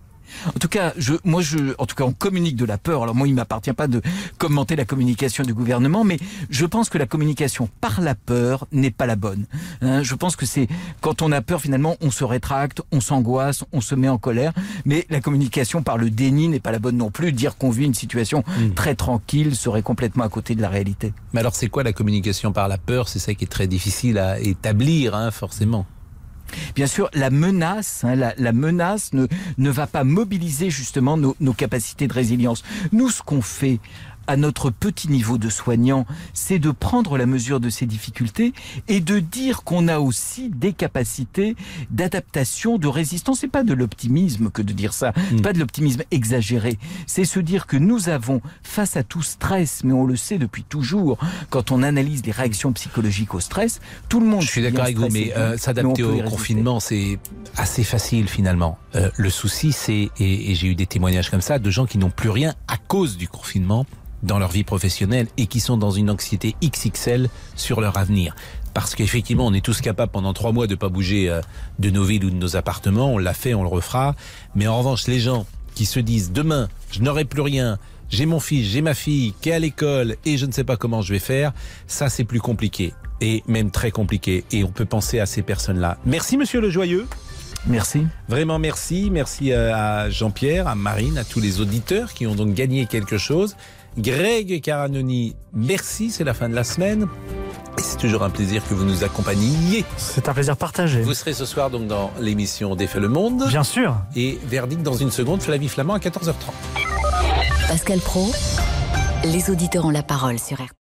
En tout cas, je, moi, je, en tout cas, on communique de la peur. Alors moi, il m'appartient pas de commenter la communication du gouvernement, mais je pense que la communication par la peur n'est pas la bonne. Hein, je pense que c'est quand on a peur, finalement, on se rétracte, on s'angoisse, on se met en colère. Mais la communication par le déni n'est pas la bonne non plus. Dire qu'on vit une situation Mmh. très tranquille serait complètement à côté de la réalité. Mais alors, c'est quoi la communication par la peur ? C'est ça qui est très difficile à établir, hein, forcément. Bien sûr, la menace, hein, la, la menace ne, ne va pas mobiliser justement nos, nos capacités de résilience. Nous, ce qu'on fait à notre petit niveau de soignant, c'est de prendre la mesure de ces difficultés et de dire qu'on a aussi des capacités d'adaptation, de résistance. C'est pas de l'optimisme que de dire ça, c'est pas de l'optimisme exagéré. C'est se dire que nous avons, face à tout stress, mais on le sait depuis toujours, quand on analyse les réactions psychologiques au stress, tout le monde... Je suis d'accord avec vous, mais euh, s'adapter au confinement, c'est assez facile finalement. Euh, le souci, c'est, et, et j'ai eu des témoignages comme ça, de gens qui n'ont plus rien à cause du confinement dans leur vie professionnelle et qui sont dans une anxiété X X L sur leur avenir. Parce qu'effectivement, on est tous capables pendant trois mois de ne pas bouger euh, de nos villes ou de nos appartements. On l'a fait, on le refera. Mais en revanche, les gens qui se disent demain, je n'aurai plus rien, j'ai mon fils, j'ai ma fille qui est à l'école et je ne sais pas comment je vais faire, ça c'est plus compliqué. Et même très compliqué. Et on peut penser à ces personnes-là. Merci Monsieur Le Joyeux. Merci. Vraiment merci. Merci à Jean-Pierre, à Marine, à tous les auditeurs qui ont donc gagné quelque chose. Greg Caranoni, merci, c'est la fin de la semaine. Et c'est toujours un plaisir que vous nous accompagniez. C'est un plaisir partagé. Vous serez ce soir donc dans l'émission Défait le Monde. Bien sûr. Et verdict dans une seconde, Flavie Flamand à quatorze heures trente. Pascal Praud, les auditeurs ont la parole sur R T L.